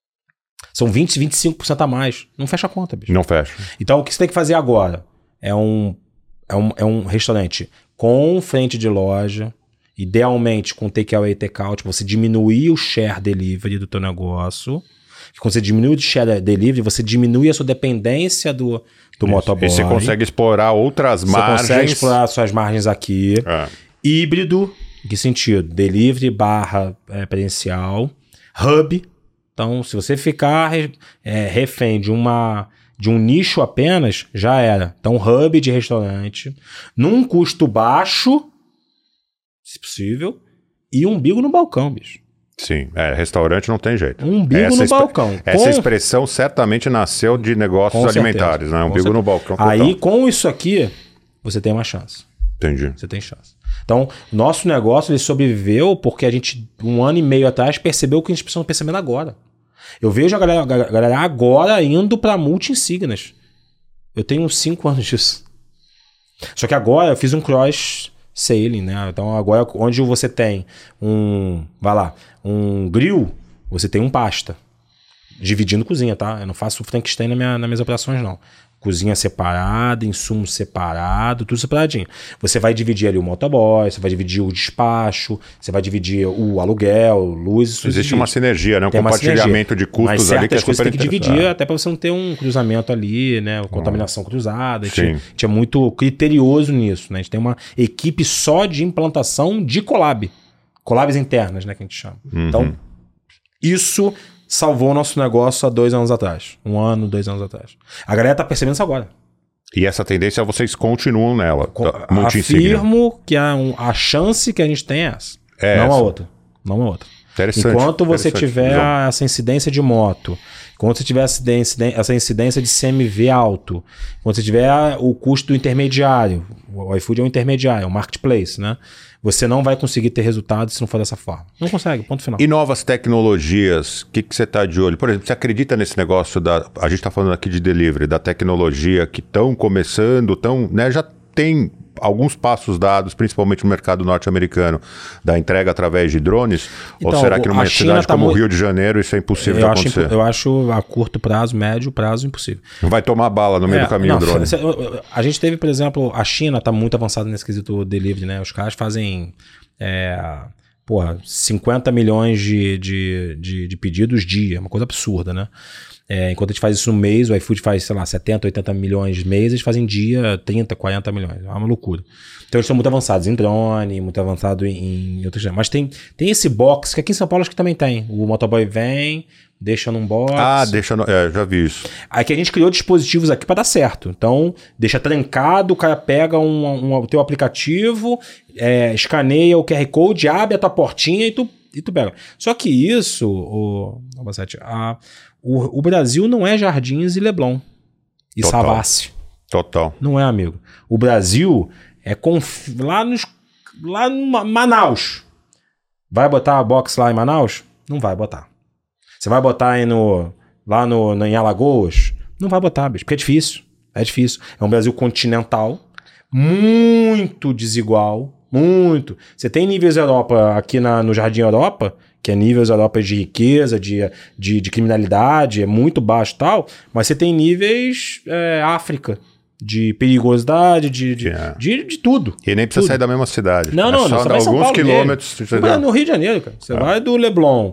Speaker 2: São vinte, vinte e cinco por cento a mais. Não fecha a conta, bicho.
Speaker 1: Não fecha.
Speaker 2: Então, o que você tem que fazer agora é um, é um, é um restaurante com frente de loja, idealmente com takeaway e take-out, você diminuir o share delivery do teu negócio. Quando você diminui o share delivery, você diminui a sua dependência do, do motoboy.
Speaker 1: E você consegue explorar outras
Speaker 2: você
Speaker 1: margens.
Speaker 2: Você consegue explorar suas margens aqui.
Speaker 1: É.
Speaker 2: Híbrido, em que sentido? Delivery barra é, presencial. Hub. Então, se você ficar é, refém de, uma, de um nicho apenas, já era. Então, hub de restaurante, num custo baixo, se possível, e umbigo no balcão, bicho.
Speaker 1: Sim, é, restaurante não tem jeito.
Speaker 2: Um umbigo
Speaker 1: essa
Speaker 2: no
Speaker 1: exp...
Speaker 2: balcão.
Speaker 1: Essa
Speaker 2: com...
Speaker 1: expressão certamente nasceu de negócios
Speaker 2: com
Speaker 1: alimentares,
Speaker 2: certeza,
Speaker 1: né? Umbigo no balcão. Total.
Speaker 2: Aí, com isso aqui, você tem uma chance.
Speaker 1: Entendi.
Speaker 2: Você tem chance. Então, nosso negócio ele sobreviveu porque a gente, um ano e meio atrás, percebeu o que a gente precisa percebendo agora. Eu vejo a galera, a galera agora indo para multi-insígnias. Eu tenho cinco anos disso. Só que agora eu fiz um cross sailing, né? Então agora onde você tem um, vai lá, um grill, você tem um pasta. Dividindo cozinha, tá? Eu não faço Frankenstein na minha, nas minhas operações, não. Cozinha separada, insumo separado, tudo separadinho. Você vai dividir ali o motoboy, você vai dividir o despacho, você vai dividir o aluguel, luz... Isso
Speaker 1: existe uma sinergia, né? Um compartilhamento de custos ali que é super
Speaker 2: coisas você tem que dividir, até para você não ter um cruzamento ali, né? Contaminação cruzada. A gente, a gente é muito criterioso nisso, né? A gente tem uma equipe só de implantação de collab. Collabs internas, né? Que a gente chama. Uhum. Então, isso... salvou o nosso negócio há dois anos atrás. Um ano, dois anos atrás. A galera tá percebendo isso agora.
Speaker 1: E essa tendência vocês continuam nela.
Speaker 2: Com, afirmo que a, um, a chance que a gente tem é essa. É não essa. a outra. Não a outra.
Speaker 1: Interessante.
Speaker 2: Enquanto você
Speaker 1: interessante,
Speaker 2: tiver
Speaker 1: João.
Speaker 2: essa incidência de moto, enquanto você tiver essa incidência, essa incidência de C M V alto, quando você tiver o custo do intermediário, o iFood é um intermediário, é um marketplace, né? Você não vai conseguir ter resultado se não for dessa forma. Não consegue, ponto final.
Speaker 1: E novas tecnologias, o que, que você está de olho? Por exemplo, você acredita nesse negócio da... A gente está falando aqui de delivery, da tecnologia que estão começando, tão, né, já tem alguns passos dados, principalmente no mercado norte-americano, da entrega através de drones? Então, ou será que numa cidade tá como o muito... Rio de Janeiro isso é impossível
Speaker 2: eu
Speaker 1: de
Speaker 2: acho
Speaker 1: acontecer?
Speaker 2: Impo... Eu acho a curto prazo, médio prazo, impossível.
Speaker 1: Vai tomar bala no meio
Speaker 2: é,
Speaker 1: do caminho
Speaker 2: não,
Speaker 1: o drone.
Speaker 2: A gente teve, por exemplo, a China está muito avançada nesse quesito delivery, né? Os caras fazem... É, porra, cinquenta milhões de, de, de, de pedidos dia, uma coisa absurda, né? É, enquanto a gente faz isso no mês, o iFood faz, sei lá, setenta, oitenta milhões de mês, eles fazem dia trinta, quarenta milhões. É uma loucura. Então eles estão muito avançados em drone, muito avançado em, em outras... Mas tem, tem esse box, que aqui em São Paulo acho que também tem. O motoboy vem, deixa num box.
Speaker 1: Ah, deixa no... É, já vi isso.
Speaker 2: Aqui a gente criou dispositivos aqui para dar certo. Então, deixa trancado, o cara pega um, um, o teu aplicativo, é, escaneia o Q R Code, abre a tua portinha e tu, e tu pega. Só que isso, o, a, o, o Brasil não é Jardins e Leblon. E
Speaker 1: Total.
Speaker 2: Savassi.
Speaker 1: Total.
Speaker 2: Não é, amigo. O Brasil é conf... lá, nos... lá em Manaus. Vai botar a box lá em Manaus? Não vai botar. Você vai botar aí no, lá no, no, em Alagoas? Não vai botar, bicho, porque é difícil. É difícil. É um Brasil continental, muito desigual, muito. Você tem níveis Europa aqui na, no Jardim Europa, que é níveis Europa de riqueza, de, de, de criminalidade, é muito baixo e tal, mas você tem níveis é, África, de perigosidade, de, de,
Speaker 1: yeah.
Speaker 2: de, de tudo.
Speaker 1: E nem precisa
Speaker 2: tudo.
Speaker 1: sair da mesma cidade.
Speaker 2: Não,
Speaker 1: é
Speaker 2: não,
Speaker 1: só
Speaker 2: não. Você vai em São
Speaker 1: alguns
Speaker 2: Paulo
Speaker 1: quilômetros.
Speaker 2: Você vai no Rio de Janeiro, cara. Você ah. vai do Leblon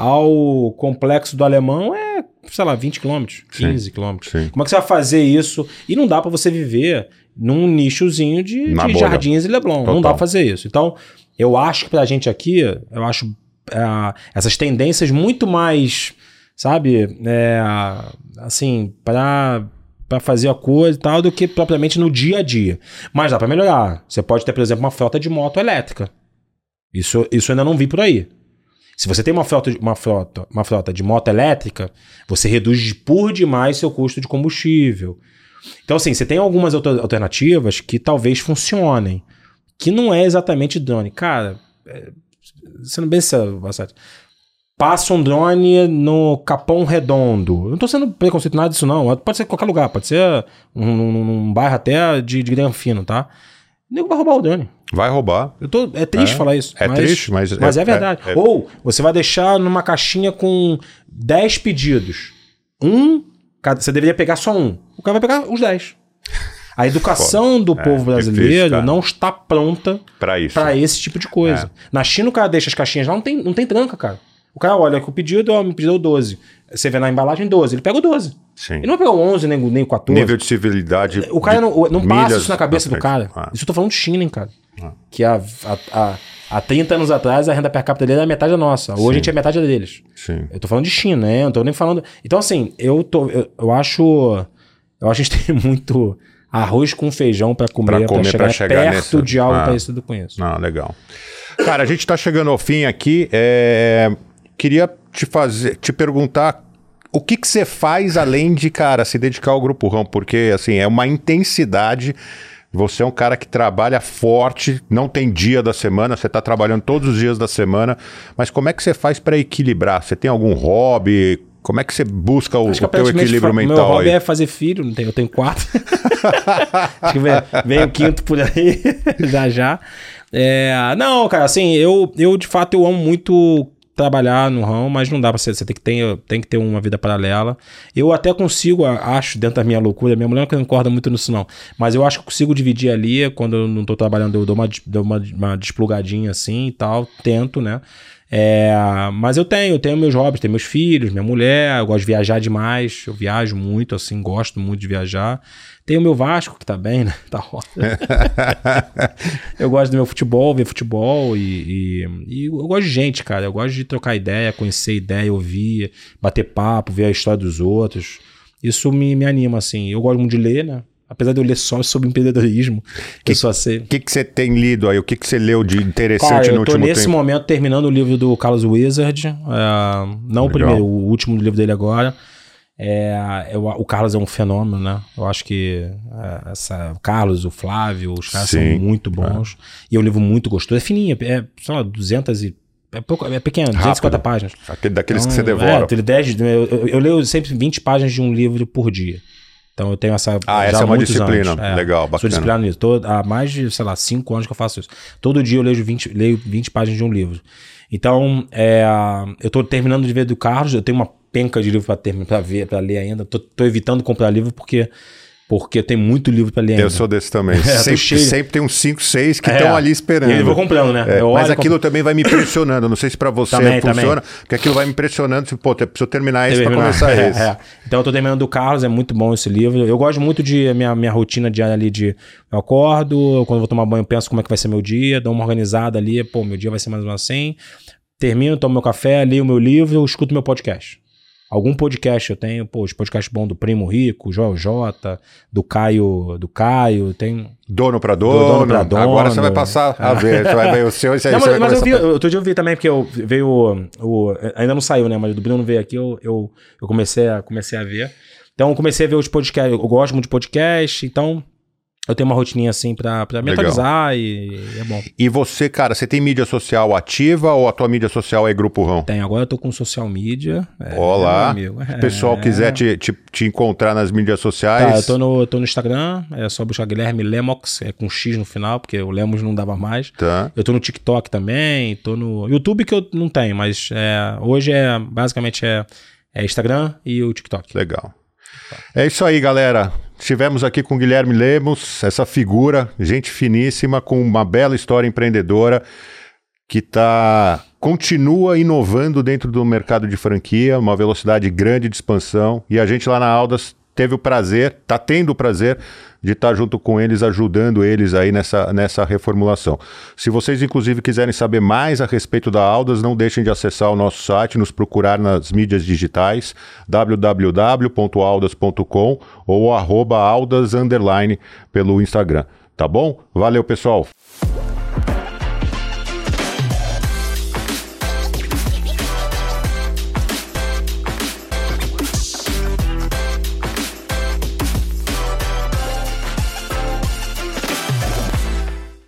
Speaker 2: ao Complexo do Alemão, é, sei lá, vinte quilômetros, quinze quilômetros. Sim. Como é que você vai fazer isso? E não dá pra você viver num nichozinho de, de Jardins e Leblon. Total. Não dá pra fazer isso. Então, eu acho que pra gente aqui, eu acho é, essas tendências muito mais, sabe, é, assim, pra... para fazer a coisa e tal, do que propriamente no dia a dia. Mas dá para melhorar. Você pode ter, por exemplo, uma frota de moto elétrica. Isso, isso eu ainda não vi por aí. Se você tem uma frota, uma, frota, uma frota de moto elétrica, você reduz por demais seu custo de combustível. Então, assim, você tem algumas alternativas que talvez funcionem, que não é exatamente drone. Cara, é, sendo bem sério, Bassatti, passa um drone no Capão Redondo. Eu não tô sendo preconceito nada disso, não. Pode ser em qualquer lugar. Pode ser um, um, um bairro até de, de Granfino, tá? O nego vai roubar o drone.
Speaker 1: Vai roubar.
Speaker 2: Eu tô, é triste
Speaker 1: é,
Speaker 2: falar isso.
Speaker 1: É
Speaker 2: mas,
Speaker 1: triste, mas...
Speaker 2: Mas é,
Speaker 1: é
Speaker 2: verdade. É, é... Ou você vai deixar numa caixinha com dez pedidos. Um, você deveria pegar só um. O cara vai pegar os dez. A educação Foda. do é, povo brasileiro difícil, não está pronta para esse tipo de coisa. É. Na China, o cara deixa as caixinhas lá, não tem, não tem tranca, cara. O cara olha que o pedido, ó, me pediu doze. Você vê na embalagem doze. Ele pega o doze.
Speaker 1: Sim.
Speaker 2: Ele não vai pegar o onze, nem, nem o quatorze.
Speaker 1: Nível de civilidade.
Speaker 2: O cara não, não passa isso na cabeça do cara. Ah. Isso eu tô falando de China, hein, cara. Ah. Que há, há, há trinta anos atrás a renda per capita dele era metade da nossa. Hoje Sim. a gente é metade deles.
Speaker 1: Sim.
Speaker 2: Eu tô falando de China, né? Eu não tô nem falando. Então, assim, eu, tô, eu, eu acho. Eu acho que a gente tem muito arroz com feijão pra comer, pra, comer, pra chegar, pra chegar perto nesse... de algo ah. parecido com isso.
Speaker 1: Ah, legal. Cara, a gente tá chegando ao fim aqui. É... Queria te fazer, te perguntar o que que você faz além de, cara, se dedicar ao Grupo Rão, porque, assim, é uma intensidade Você é um cara que trabalha forte, não tem dia da semana, você está trabalhando todos os dias da semana, mas como é que você faz para equilibrar? Você tem algum hobby? Como é que você busca o, o teu equilíbrio mental?
Speaker 2: Meu hobby
Speaker 1: aí?
Speaker 2: é fazer filho, não tenho, eu tenho quatro. Acho que vem, vem o quinto por aí, já já. É, não, cara, assim, eu, eu de fato eu amo muito trabalhar no ramo, mas não dá pra ser, você tem que, ter, tem que ter uma vida paralela. Eu até consigo, acho, dentro da minha loucura, minha mulher não concorda muito nisso não, mas eu acho que eu consigo dividir ali, quando eu não tô trabalhando, eu dou uma, dou uma, uma desplugadinha assim e tal, tento, né? É, mas eu tenho, eu tenho meus hobbies, tenho meus filhos, minha mulher, eu gosto de viajar demais, eu viajo muito, assim, gosto muito de viajar. Tem o meu Vasco, que tá bem, né? Tá ótimo. Eu gosto do meu futebol, ver futebol e, e, e eu gosto de gente, cara. Eu gosto de trocar ideia, conhecer ideia, ouvir, bater papo, ver a história dos outros. Isso me, me anima, assim. Eu gosto muito de ler, né? Apesar de eu ler só sobre empreendedorismo, que só sei.
Speaker 1: O que, que você tem lido aí? O que, que você leu de interessante
Speaker 2: Cara,
Speaker 1: no último tempo?
Speaker 2: Eu tô nesse momento terminando o livro do Carlos Wizard. É, não Legal. O primeiro, o último livro dele agora. É, eu, o Carlos é um fenômeno, né? Eu acho que é, essa, o Carlos, o Flávio, os caras Sim, são muito bons. É. E é um livro muito gostoso. É fininho, é, sei lá, duzentas e... É, pouco, é pequeno, duzentas e cinquenta páginas.
Speaker 1: Aquele, daqueles
Speaker 2: então,
Speaker 1: que você devora.
Speaker 2: É, dez, eu, eu, eu leio sempre vinte páginas de um livro por dia. Então eu tenho essa...
Speaker 1: Ah, essa é uma disciplina. Anos. Legal, bacana.
Speaker 2: Sou disciplinado nisso. Tô, há mais de, sei lá, cinco anos que eu faço isso. Todo dia eu leio vinte, leio vinte páginas de um livro. Então, é, eu tô terminando de ver do Carlos, eu tenho uma penca de livro para terminar, para ver, para ler ainda. Tô, tô evitando comprar livro porque porque eu tenho muito livro para ler ainda.
Speaker 1: Eu sou desse também. É, sempre, sempre tem uns cinco, seis que estão é, ali esperando.
Speaker 2: E eu vou comprando, né?
Speaker 1: É,
Speaker 2: eu
Speaker 1: mas aquilo compro... também vai me impressionando. Não sei se para você também, funciona, também. Porque aquilo vai me impressionando. Tipo, pô, preciso terminar esse para começar
Speaker 2: é,
Speaker 1: esse.
Speaker 2: É. Então eu tô terminando do Carlos, é muito bom esse livro. Eu gosto muito de minha, minha rotina diária ali de eu acordo, quando eu vou tomar banho, eu penso como é que vai ser meu dia, dou uma organizada ali, pô, meu dia vai ser mais ou menos assim. Termino, tomo meu café, leio meu livro, eu escuto meu podcast. Algum podcast eu tenho, pô, os podcasts bons do Primo Rico, Joel J, do Caio, do Caio, tem...
Speaker 1: Dono pra dono, do dono, pra dono. Agora você vai passar a ver, você vai ver o seu, esse aí. Não, mas,
Speaker 2: mas eu vi, outro dia eu vi também, porque eu, veio o, o... Ainda não saiu, né, mas o do Bruno veio aqui, eu, eu, eu comecei, a, comecei a ver. Então eu comecei a ver os podcasts, eu gosto muito de podcast, então... Eu tenho uma rotininha assim pra, pra me atualizar e, e é bom.
Speaker 1: E você, cara, você tem mídia social ativa ou a tua mídia social é Grupo Rão?
Speaker 2: Tem, agora eu tô com social media.
Speaker 1: É, Olá, se o pessoal é. quiser te, te, te encontrar nas mídias sociais...
Speaker 2: Tá, eu tô no, tô no Instagram, é só buscar Guilherme Lemox, é com X no final, porque o Lemos não dava mais.
Speaker 1: Tá.
Speaker 2: Eu tô no TikTok também, tô no YouTube que eu não tenho, mas é, hoje é basicamente é, é Instagram e o TikTok.
Speaker 1: Legal. É isso aí, galera. Estivemos aqui com o Guilherme Lemos, essa figura, gente finíssima, com uma bela história empreendedora que tá, continua inovando dentro do mercado de franquia, uma velocidade grande de expansão. E a gente lá na Aldas teve o prazer, tá tendo o prazer de estar junto com eles, ajudando eles aí nessa, nessa reformulação. Se vocês, inclusive, quiserem saber mais a respeito da Aldas, não deixem de acessar o nosso site, nos procurar nas mídias digitais, w w w ponto aldas ponto com ou arroba aldas underline pelo Instagram. Tá bom? Valeu, pessoal!